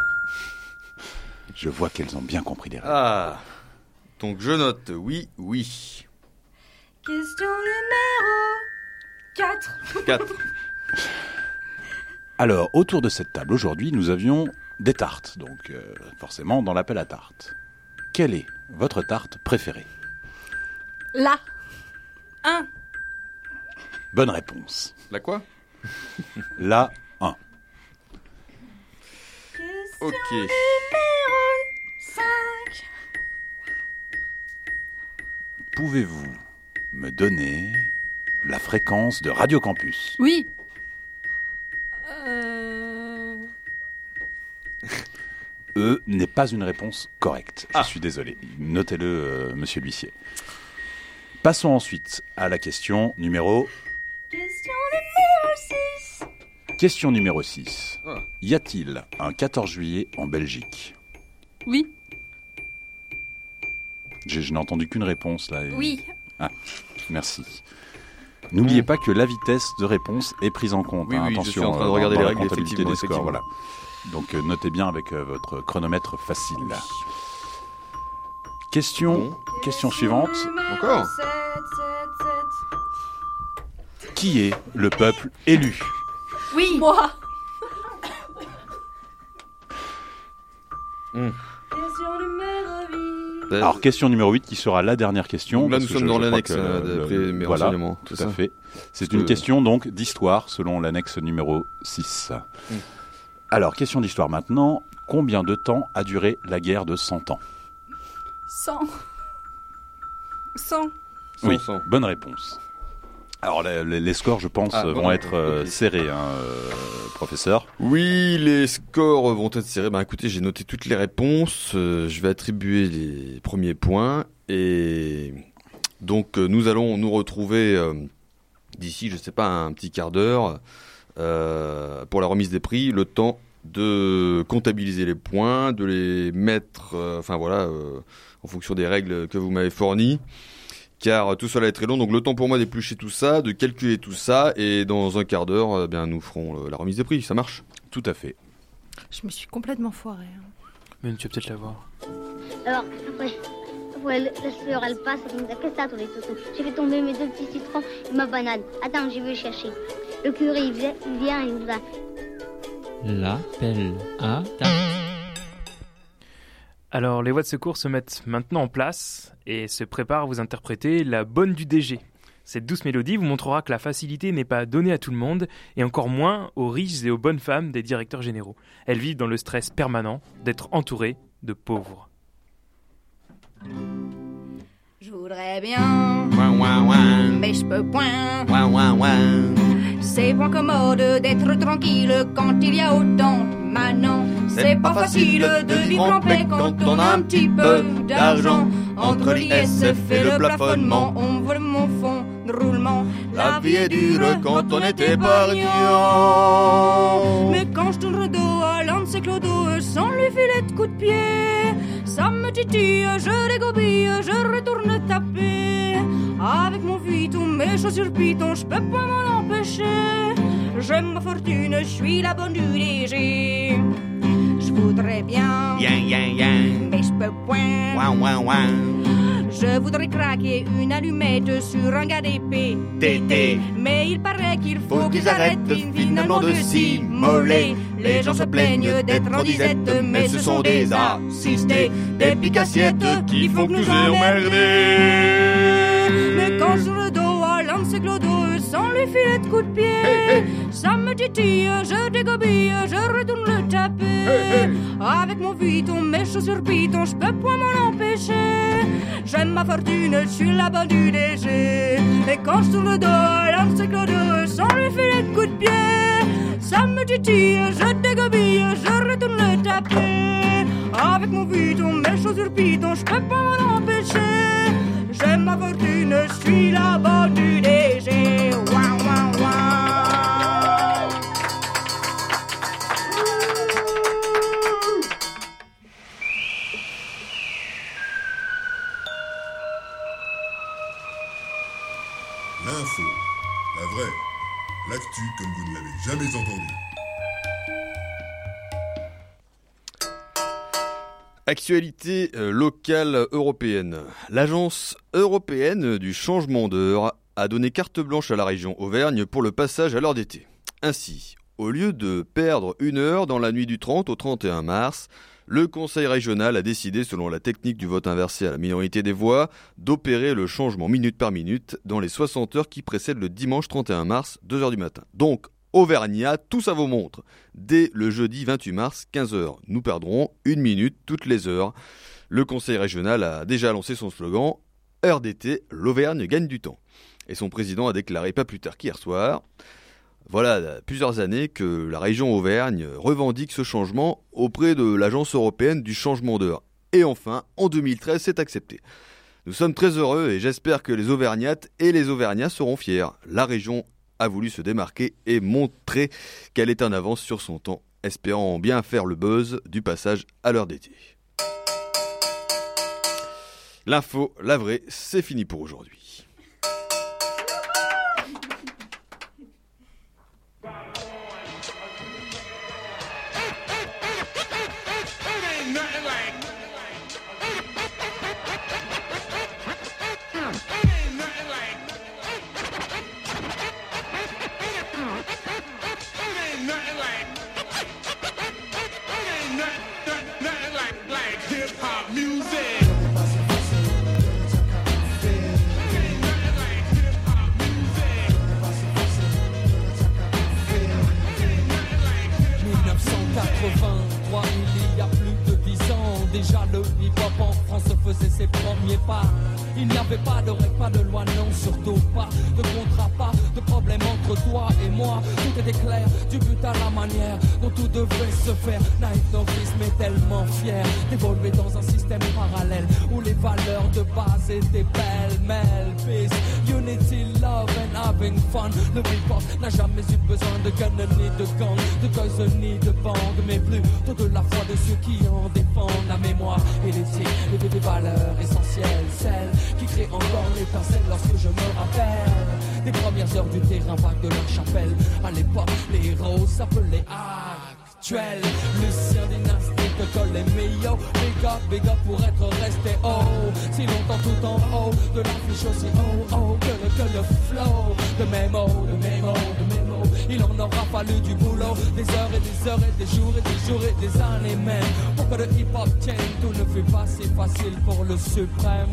Je vois qu'elles ont bien compris les règles. Ah, donc je note oui, oui. Question numéro 4. Alors, autour de cette table aujourd'hui, nous avions des tartes, donc forcément dans l'appel à tarte. Quelle est votre tarte préférée? Là. 1. Bonne réponse. La quoi? La 1. Ok. Pouvez-vous me donner la fréquence de Radio Campus? Oui. N'est pas une réponse correcte. Je suis désolé. Notez-le, monsieur l'huissier. Passons ensuite à la question numéro... Question numéro 6. Y a-t-il un 14 juillet en Belgique? Oui. Je n'ai entendu qu'une réponse là. Oui. Ah, merci. N'oubliez pas que la vitesse de réponse est prise en compte. Oui, attention, je suis en train de regarder les règles, effectivement, des scores, voilà. Donc notez bien avec votre chronomètre facile. Question suivante. Encore. Qui est le peuple élu? Oui. Moi. Alors, question numéro 8 qui sera la dernière question. Donc là, nous sommes dans l'annexe d'après mes renseignements. Tout à fait. C'est une question donc d'histoire selon l'annexe numéro 6. Alors, question d'histoire maintenant. Combien de temps a duré la guerre de 100 ans? 100. Oui, bonne réponse. Alors, les scores, je pense, vont être serrés, professeur. Oui, les scores vont être serrés. Écoutez, j'ai noté toutes les réponses. Je vais attribuer les premiers points. Et donc, nous allons nous retrouver d'ici, je ne sais pas, un petit quart d'heure pour la remise des prix. Le temps de comptabiliser les points, de les mettre, en fonction des règles que vous m'avez fournies. Car tout cela est très long, donc le temps pour moi d'éplucher tout ça, de calculer tout ça, et dans un quart d'heure, nous ferons la remise des prix, ça marche? Tout à fait. Je me suis complètement foirée. Mais tu vas peut-être la voir. Alors, après la sueur, elle passe, elle me dit, qu'est-ce que t'as, toi, les toutous? J'ai fait tomber mes 2 petits citrons et ma banane. Attends, je vais le chercher. Le curé, il vient, il va. L'appel à ta... Alors, les voix de secours se mettent maintenant en place et se préparent à vous interpréter la bonne du DG. Cette douce mélodie vous montrera que la facilité n'est pas donnée à tout le monde et encore moins aux riches et aux bonnes femmes des directeurs généraux. Elles vivent dans le stress permanent d'être entourées de pauvres. Je voudrais bien, mais je peux point. C'est point commode d'être tranquille quand il y a autant de manants. C'est pas facile de vivre en paix quand on a un petit peu d'argent. Entre l'ISF et le plafonnement, on voit mon fond de roulement. La vie est dure quand on est épargnant. Mais quand je tourne le dos à l'un de ses clodos sans lui filer de coups de pied, ça me titille, je dégobille, je retourne taper. Avec mon vuitton, mes chaussures piton, je peux pas m'en empêcher. J'aime ma fortune, je suis la bonne du DG. Je voudrais bien, mais je peux point. Je voudrais craquer une allumette sur un gars d'épée. Mais il paraît qu'il faut qu'ils arrêtent finalement de s'immoler. Les gens se plaignent d'être en disette, mais ce sont des assistés, des picassiettes qui font que nous emmerder. Mais quand sur le dos à l'un de ses clodos sans lui filer de coups de pied, ça me titille, je dégobille, je retourne le taper. Avec mon vuitton, mes chaussures piton, je peux point m'en empêcher. J'aime ma fortune, je suis la bonne du DG. Et quand je tourne le dos à l'un de ses clodos sans lui filer de coups de pied, ça me titille, je dégobille, je retourne le taper. Avec mon vuitton, mes chaussures piton, je peux pas m'en empêcher. J'aime ma fortune, je suis la bonne du DG. L'info, la vraie, l'actu comme vous ne l'avez jamais entendu. Actualité locale européenne. L'Agence européenne du changement d'heure a donné carte blanche à la région Auvergne pour le passage à l'heure d'été. Ainsi, au lieu de perdre 1 heure dans la nuit du 30 au 31 mars, Le conseil régional a décidé, selon la technique du vote inversé à la minorité des voix, d'opérer le changement minute par minute dans les 60 heures qui précèdent le dimanche 31 mars, 2h du matin. Donc, Auvergnat, tous à vos montres. Dès le jeudi 28 mars, 15h, nous perdrons 1 minute toutes les heures. Le conseil régional a déjà lancé son slogan « Heure d'été, l'Auvergne gagne du temps ». Et son président a déclaré pas plus tard qu'hier soir, voilà plusieurs années que la région Auvergne revendique ce changement auprès de l'Agence européenne du changement d'heure. Et enfin, en 2013, c'est accepté. Nous sommes très heureux et j'espère que les Auvergnates et les Auvergnats seront fiers. La région a voulu se démarquer et montrer qu'elle est en avance sur son temps, espérant bien faire le buzz du passage à l'heure d'été. L'info, la vraie, c'est fini pour aujourd'hui. Déjà le hip-hop en France faisait ses premiers pas. Il n'y avait pas de règles, pas de loi, non, surtout pas de contrat, pas de problème entre toi et moi. Tout était clair, du but à la manière dont tout devait se faire. Naïf novice mais tellement fier d'évoluer dans un système parallèle où les valeurs de base étaient pêle-mêle. Peace, unity, love and having fun. Le hip-hop n'a jamais eu besoin de gun ni de gang, de toys ni de bande, mais plutôt de la foi de ceux qui en dépendent. La mémoire et l'éthique, et des valeurs essentielles, celles qui créent encore l'étincelle lorsque je me rappelle des premières heures du terrain vague de leur chapelle. À l'époque, les héros s'appelaient actuels. Lucien dynastique, Col et Mio, big up pour être resté haut. Si longtemps tout en haut, de l'affiche aussi haut, que le flow. De mémo, il en aura fallu du boulot. Des heures et des heures et des jours et des jours et des années même. Pour que le hip-hop tienne, tout ne fut pas si facile pour le suprême.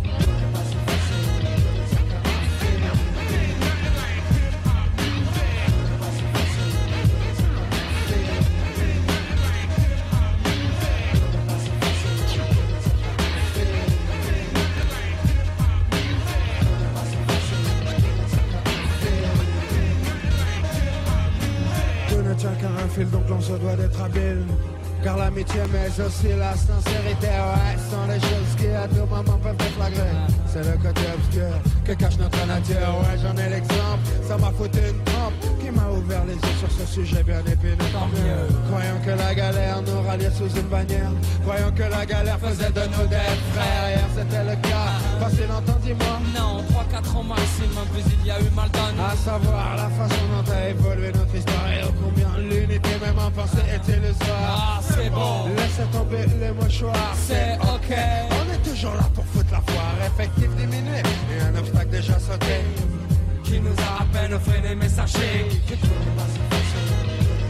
Donc l'on se doit d'être habile, car l'amitié mais aussi la sincérité, ouais, sont les choses qui à tout moment peuvent déflagrer. C'est le côté obscur que cache notre nature, ouais, j'en ai l'exemple. Ça m'a foutu une trempe qui m'a ouvert les yeux sur ce sujet bien épineux. Tant mieux. Croyant que la galère nous ralliait sous une bannière, croyant que la galère faisait de nous des frères. Hier c'était le cas, passé longtemps, dis-moi. Non, 3-4 ans maximum, puis il y a eu mal donné. À savoir la façon dont a évolué notre histoire et combien l'unité même en pensée est illusoire. Ah, c'est bon. Laissez tomber les mouchoirs, c'est ok. On est toujours là pour foutre la foire. Effectif diminué et un obstacle déjà sauté qui nous a à peine freiné, mais sachez que tout n'est pas si facile.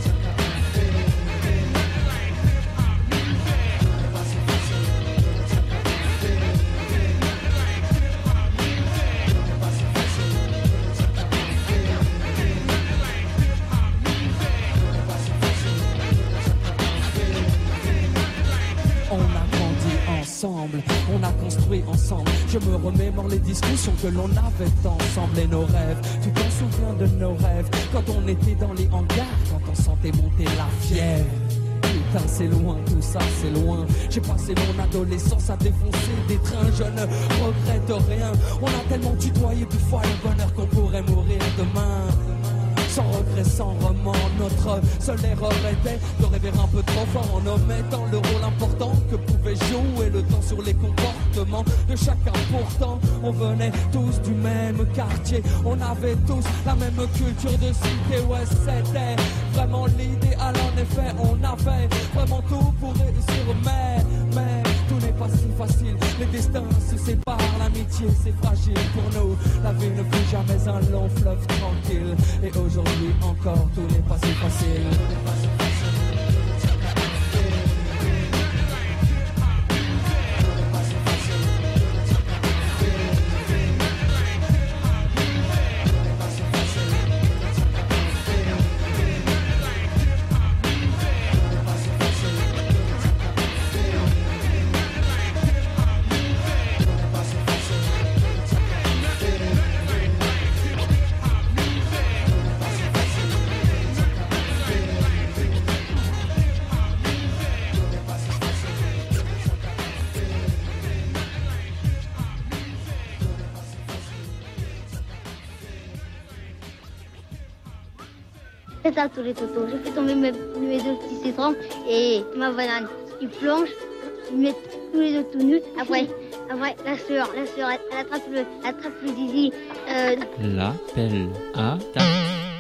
On a construit ensemble. Je me remémore les discussions que l'on avait ensemble et nos rêves. Tu t'en souviens de nos rêves quand on était dans les hangars, quand on sentait monter la fièvre. Putain, c'est loin, tout ça, c'est loin. J'ai passé mon adolescence à défoncer des trains. Je ne regrette rien. On a tellement tutoyé du fois le bonheur qu'on pourrait mourir demain. Sans regret, sans remords, notre seule erreur était de rêver un peu trop fort en omettant le rôle important que pouvait jouer le temps sur les comportements de chacun. Pourtant, on venait tous du même quartier, on avait tous la même culture de cité. Ouais, c'était vraiment l'idéal, en effet, on avait vraiment tout pour réussir, mais tout n'est pas si facile. Les destins se séparent, l'amitié c'est fragile pour nous. La vie ne fut jamais un long fleuve tranquille. Et aujourd'hui encore, tout n'est pas si facile. C'est ça tous les totos. Je fais tomber mes 2 petits citrons et ma banane. Il plonge, il met tous les 2 tout nus. Après, la sœur, elle attrape le zizi. L'appel à tarte.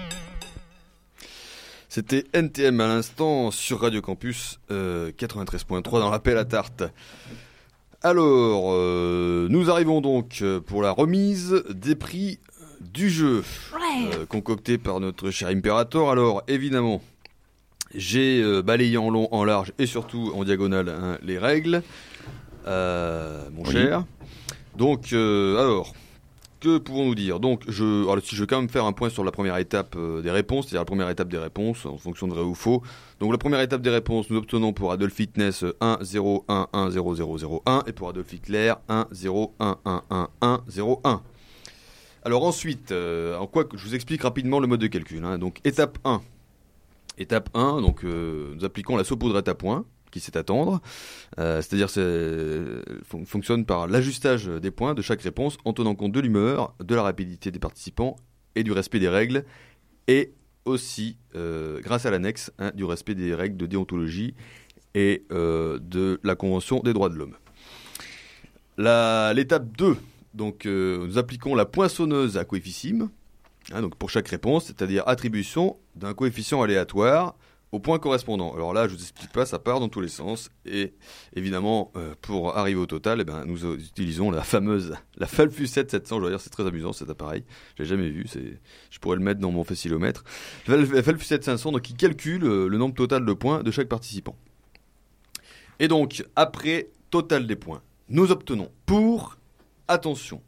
C'était NTM à l'instant sur Radio Campus 93.3 dans l'appel à tarte. Alors, nous arrivons donc pour la remise des prix du jeu concocté par notre cher Imperator. Alors, évidemment, j'ai balayé en long, en large et surtout en diagonale les règles, mon cher. Donc, alors... Que pouvons-nous dire ? Donc, je vais quand même faire un point sur la première étape des réponses, c'est-à-dire la première étape des réponses en fonction de vrai ou faux. Donc, la première étape des réponses, nous obtenons pour Adolf Fitness 1 0 1 1 0 0 0 1 et pour Adolf Hitler 1 0 1 1 1 1 0 1. Alors ensuite, je vous explique rapidement le mode de calcul. Donc, étape 1. Étape 1, donc nous appliquons la saupoudrette à points, qui sait attendre, c'est-à-dire fonctionne par l'ajustage des points de chaque réponse en tenant compte de l'humeur, de la rapidité des participants et du respect des règles, et aussi grâce à l'annexe du respect des règles de déontologie et de la Convention des droits de l'homme. L'étape 2, donc nous appliquons la poinçonneuse à coefficime, donc pour chaque réponse, c'est-à-dire attribution d'un coefficient aléatoire au point correspondant. Alors là, je vous explique pas, ça part dans tous les sens. Et évidemment, pour arriver au total, nous utilisons la Falfusette 700. Je dois dire, c'est très amusant cet appareil. Je l'ai jamais vu. Je pourrais le mettre dans mon facilomètre. La Falfusette 500, donc, qui calcule le nombre total de points de chaque participant. Et donc, après total des points, nous obtenons pour, attention,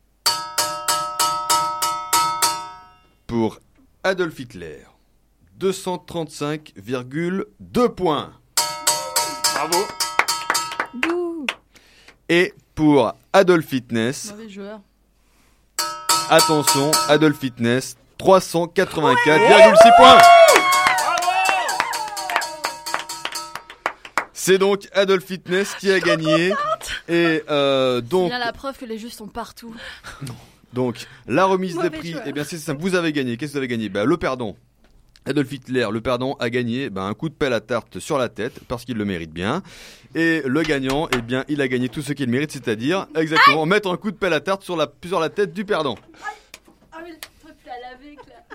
pour Adolf Hitler, 235,2 points. Bravo. Bouh. Et pour Adolf Fitness, mauvais joueur. Attention, Adolf Fitness, 384,6 points. C'est donc Adolf Fitness qui a gagné. Et donc. C'est bien la preuve que les jeux sont partout. Donc, la remise des prix, eh bien c'est simple, vous avez gagné. Qu'est-ce que vous avez gagné ? Le perdant. Adolf Hitler, le perdant, a gagné un coup de pelle à tarte sur la tête parce qu'il le mérite bien. Et le gagnant, eh bien, il a gagné tout ce qu'il mérite, c'est-à-dire exactement mettre un coup de pelle à tarte sur la tête du perdant. Ah mais tu peux plus la laver, Claire.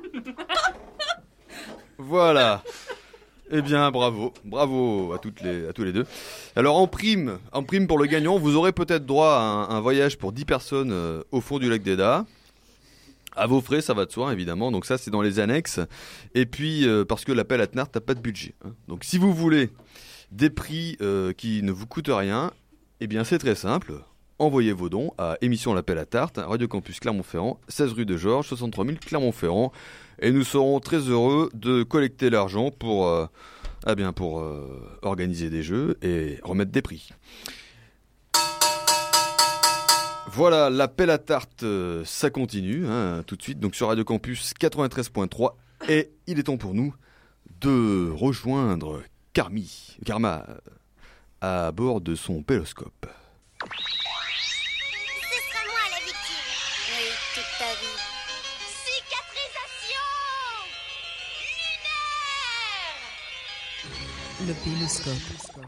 Voilà. Eh bien, bravo à tous les deux. Alors en prime pour le gagnant, vous aurez peut-être droit à un voyage pour 10 personnes au fond du lac d'Eda. À vos frais, ça va de soi, évidemment. Donc ça, c'est dans les annexes. Et puis, parce que l'appel à Tnart n'a pas de budget. Donc si vous voulez des prix qui ne vous coûtent rien, eh bien c'est très simple. Envoyez vos dons à émission L'Appel à Tarte, Radio Campus Clermont-Ferrand, 16 rue de Georges, 63 000 Clermont-Ferrand. Et nous serons très heureux de collecter l'argent pour organiser des jeux et remettre des prix. Voilà, l'appel à tarte, ça continue tout de suite, donc sur Radio Campus 93.3, et il est temps pour nous de rejoindre Karma à bord de son péloscope. Ce sera moi la victime. Oui, toute ta vie. Cicatrisation lunaire. Le péloscope.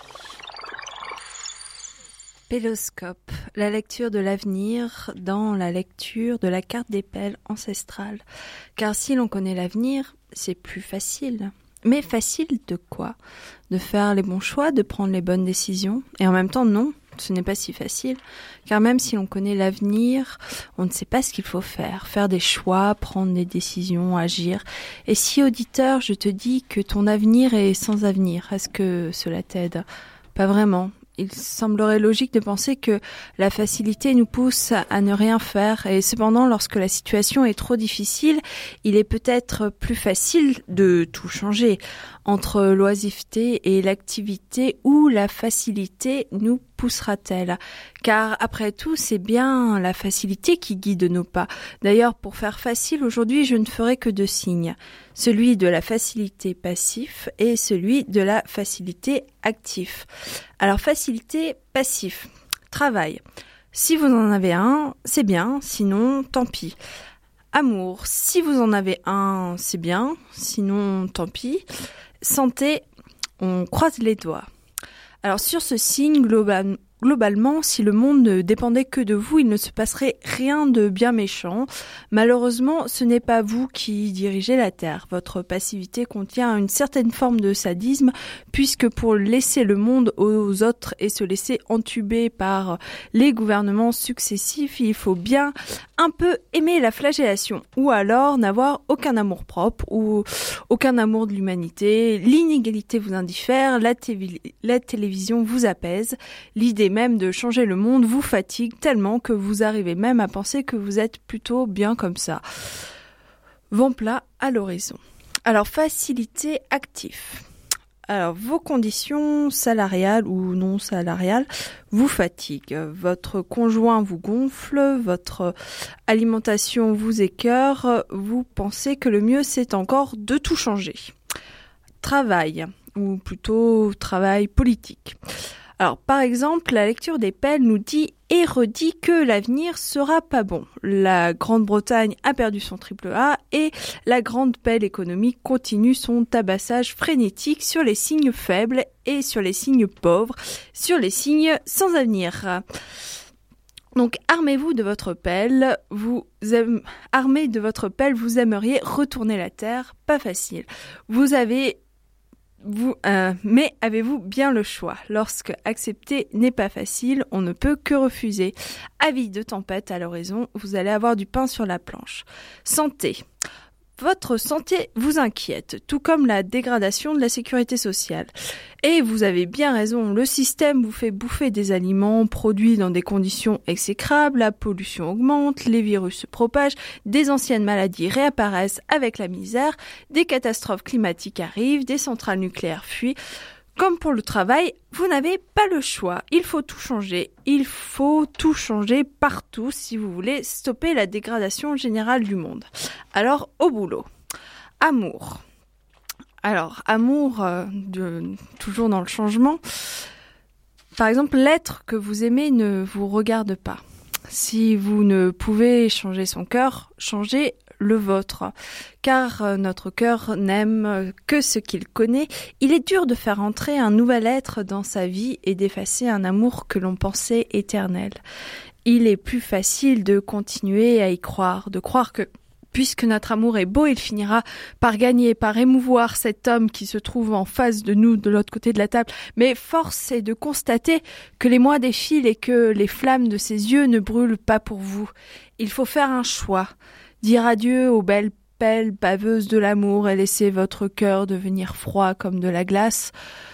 Péloscope, la lecture de l'avenir dans la lecture de la carte des pelles ancestrales. Car si l'on connaît l'avenir, c'est plus facile. Mais facile de quoi ? De faire les bons choix, de prendre les bonnes décisions. Et en même temps, non, ce n'est pas si facile. Car même si l'on connaît l'avenir, on ne sait pas ce qu'il faut faire. Faire des choix, prendre des décisions, agir. Et si, auditeur, je te dis que ton avenir est sans avenir, est-ce que cela t'aide ? Pas vraiment. Il semblerait logique de penser que la facilité nous pousse à ne rien faire, et cependant, lorsque la situation est trop difficile, il est peut-être plus facile de tout changer. Entre l'oisiveté et l'activité, où la facilité nous poussera-t-elle ? Car après tout, c'est bien la facilité qui guide nos pas. D'ailleurs, pour faire facile, aujourd'hui, je ne ferai que 2 signes. Celui de la facilité passif et celui de la facilité actif. Alors, facilité passif, travail. Si vous en avez un, c'est bien, sinon, tant pis. Amour, si vous en avez un, c'est bien, sinon tant pis. Santé, on croise les doigts. Alors sur ce signe, globalement, si le monde ne dépendait que de vous, il ne se passerait rien de bien méchant. Malheureusement, ce n'est pas vous qui dirigez la Terre. Votre passivité contient une certaine forme de sadisme, puisque pour laisser le monde aux autres et se laisser entuber par les gouvernements successifs, il faut bien un peu aimer la flagellation, ou alors n'avoir aucun amour propre, ou aucun amour de l'humanité. L'inégalité vous indiffère, la télévision vous apaise, l'idée même de changer le monde vous fatigue tellement que vous arrivez même à penser que vous êtes plutôt bien comme ça. Vent plat à l'horizon. Alors, facilité actif. Alors, vos conditions salariales ou non salariales vous fatiguent. Votre conjoint vous gonfle, votre alimentation vous écœure. Vous pensez que le mieux, c'est encore de tout changer. Travail, ou plutôt travail politique. Alors, par exemple, la lecture des pelles nous dit et redit que l'avenir sera pas bon. La Grande-Bretagne a perdu son AAA et la grande pelle économique continue son tabassage frénétique sur les signes faibles et sur les signes pauvres, sur les signes sans avenir. Donc, armez-vous de votre pelle, vous aimeriez retourner la terre, pas facile. Mais avez-vous bien le choix? Lorsque accepter n'est pas facile, on ne peut que refuser. Avis de tempête à l'horizon, vous allez avoir du pain sur la planche. Santé. Votre santé vous inquiète, tout comme la dégradation de la sécurité sociale. Et vous avez bien raison, le système vous fait bouffer des aliments produits dans des conditions exécrables, la pollution augmente, les virus se propagent, des anciennes maladies réapparaissent avec la misère, des catastrophes climatiques arrivent, des centrales nucléaires fuient. Comme pour le travail, vous n'avez pas le choix. Il faut tout changer. Il faut tout changer partout si vous voulez stopper la dégradation générale du monde. Alors, au boulot. Amour. Alors, amour, toujours dans le changement. Par exemple, l'être que vous aimez ne vous regarde pas. Si vous ne pouvez changer son cœur, changez le vôtre, car notre cœur n'aime que ce qu'il connaît. Il est dur de faire entrer un nouvel être dans sa vie et d'effacer un amour que l'on pensait éternel. Il est plus facile de continuer à y croire, de croire que puisque notre amour est beau, il finira par gagner, par émouvoir cet homme qui se trouve en face de nous, de l'autre côté de la table. Mais force est de constater que les mois défilent et que les flammes de ses yeux ne brûlent pas pour vous. Il faut faire un choix. Dire adieu aux belles pelles baveuses de l'amour et laisser votre cœur devenir froid comme de la glace,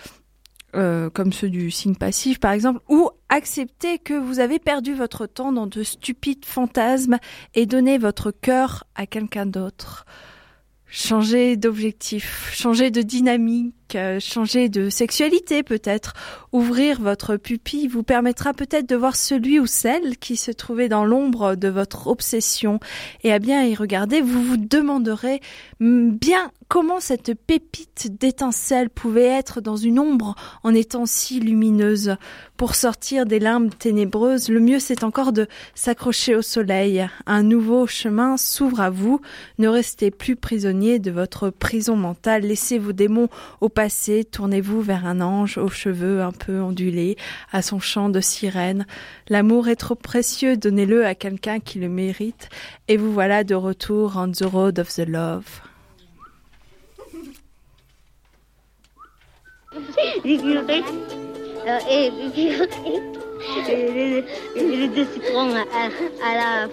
comme ceux du signe passif par exemple, ou accepter que vous avez perdu votre temps dans de stupides fantasmes et donner votre cœur à quelqu'un d'autre. Changer d'objectif, changer de dynamique, changer de sexualité peut-être. Ouvrir votre pupille vous permettra peut-être de voir celui ou celle qui se trouvait dans l'ombre de votre obsession. Et à bien y regarder, vous vous demanderez bien comment cette pépite d'étincelle pouvait être dans une ombre en étant si lumineuse. Pour sortir des limbes ténébreuses, le mieux c'est encore de s'accrocher au soleil. Un nouveau chemin s'ouvre à vous. Ne restez plus prisonnier de votre prison mentale. Laissez vos démons au passé. Tournez-vous vers un ange aux cheveux un peu ondulés, à son chant de sirène. L'amour est trop précieux. Donnez-le à quelqu'un qui le mérite. Et vous voilà de retour on the road of the love. Et les deux citrons à la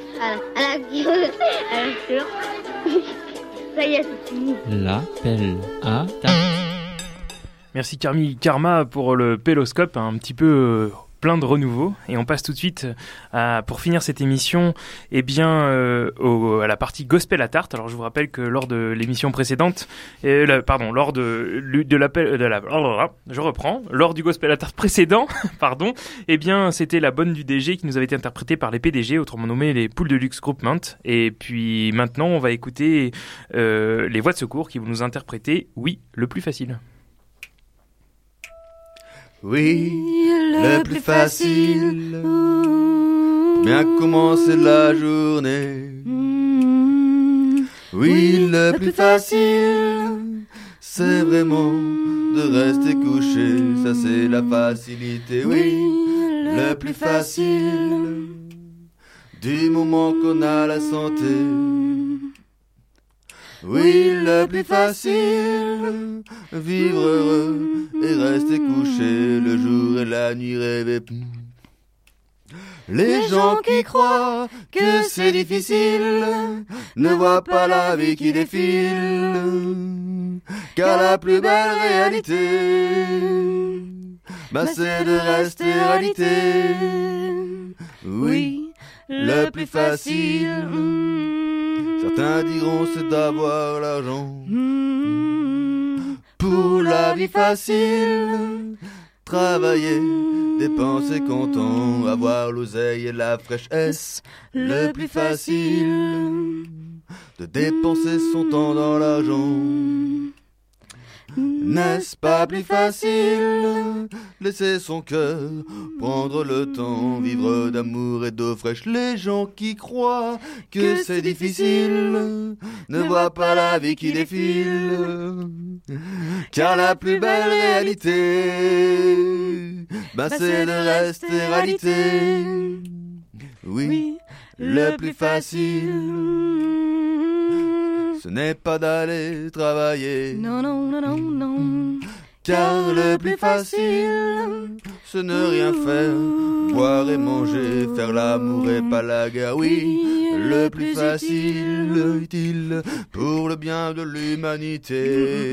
cure. Ça y est, c'est fini. La pelle à tarte. Merci Karma pour le péloscope, un petit peu plein de renouveau. Et on passe tout de suite pour finir cette émission à la partie gospel à tarte. Alors je vous rappelle que lors de l'émission précédente, lors du gospel à tarte précédent, c'était la bonne du DG qui nous avait été interprétée par les PDG, autrement nommés les poules de luxe Groupement. Et puis maintenant on va écouter les voix de secours qui vont nous interpréter Oui, le plus facile. Oui, le plus facile, bien commencer la journée. Oui, le plus facile, c'est vraiment de rester couché. Ça, c'est la facilité. Oui, le plus facile, du moment qu'on a la santé. Oui, le plus facile, vivre heureux et rester couché le jour et la nuit rêver. Les gens qui croient que c'est difficile ne voient pas la vie qui défile, car la plus belle réalité, c'est de rester réalité. Oui, le plus facile, certains diront c'est d'avoir l'argent. Pour la vie facile, travailler, dépenser content, avoir l'oseille et la fraîchesse. Le plus facile, de dépenser son temps dans l'argent. N'est-ce pas plus facile, laisser son cœur, prendre le temps, vivre d'amour et d'eau fraîche. Les gens qui croient que c'est difficile ne voient pas la vie qui défile, car la plus belle réalité, c'est de rester réalité. Oui, le plus facile, ce n'est pas d'aller travailler. Non, non, non, non, non. Car le plus facile, c'est ne rien faire, boire et manger, faire l'amour et pas la guerre. Oui, le plus facile, utile, pour le bien de l'humanité.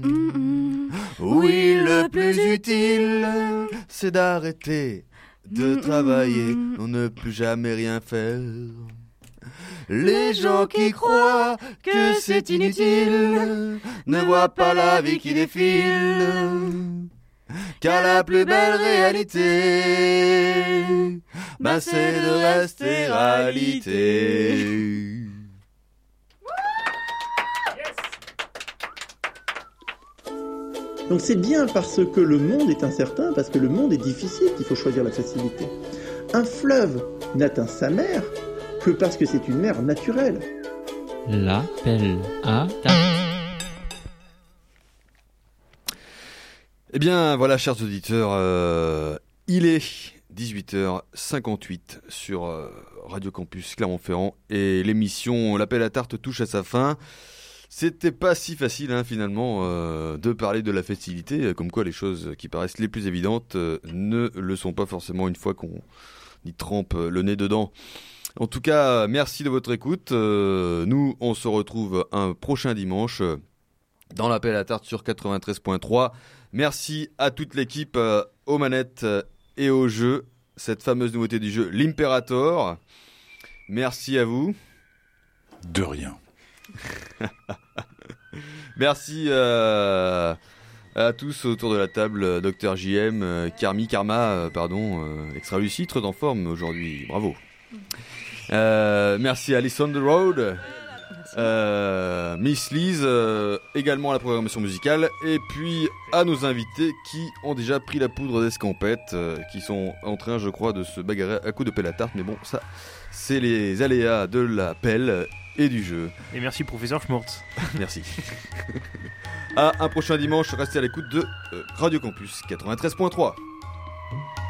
Oui, le plus utile, c'est d'arrêter de travailler, on ne peut jamais rien faire. Les gens qui croient que c'est inutile ne voient pas la vie qui défile, car la plus belle réalité, c'est de rester réalité. Donc c'est bien parce que le monde est incertain, parce que le monde est difficile qu'il faut choisir la facilité. Un fleuve n'atteint sa mer que parce que c'est une mer naturelle. L'appel à ta... Eh bien voilà, chers auditeurs, il est 18h58 sur Radio Campus Clermont-Ferrand et l'émission L'appel à tarte touche à sa fin. C'était pas si facile finalement de parler de la facilité, comme quoi les choses qui paraissent les plus évidentes ne le sont pas forcément une fois qu'on y trempe le nez dedans. En tout cas, merci de votre écoute. Nous, on se retrouve un prochain dimanche dans l'appel à tarte sur 93.3. Merci à toute l'équipe aux manettes et au jeu. Cette fameuse nouveauté du jeu, l'Imperator. Merci à vous. De rien. Merci à tous autour de la table. Dr JM, Karma, extra lucide, très en forme aujourd'hui. Bravo. Merci à Listen the Road, Miss Lise, également à la programmation musicale, et puis à nos invités qui ont déjà pris la poudre d'escampette, qui sont en train, je crois, de se bagarrer à coups de pelle à tarte, mais bon, ça, c'est les aléas de la pelle et du jeu. Et merci, professeur Schmurtz. Merci. À un prochain dimanche, restez à l'écoute de Radio Campus 93.3.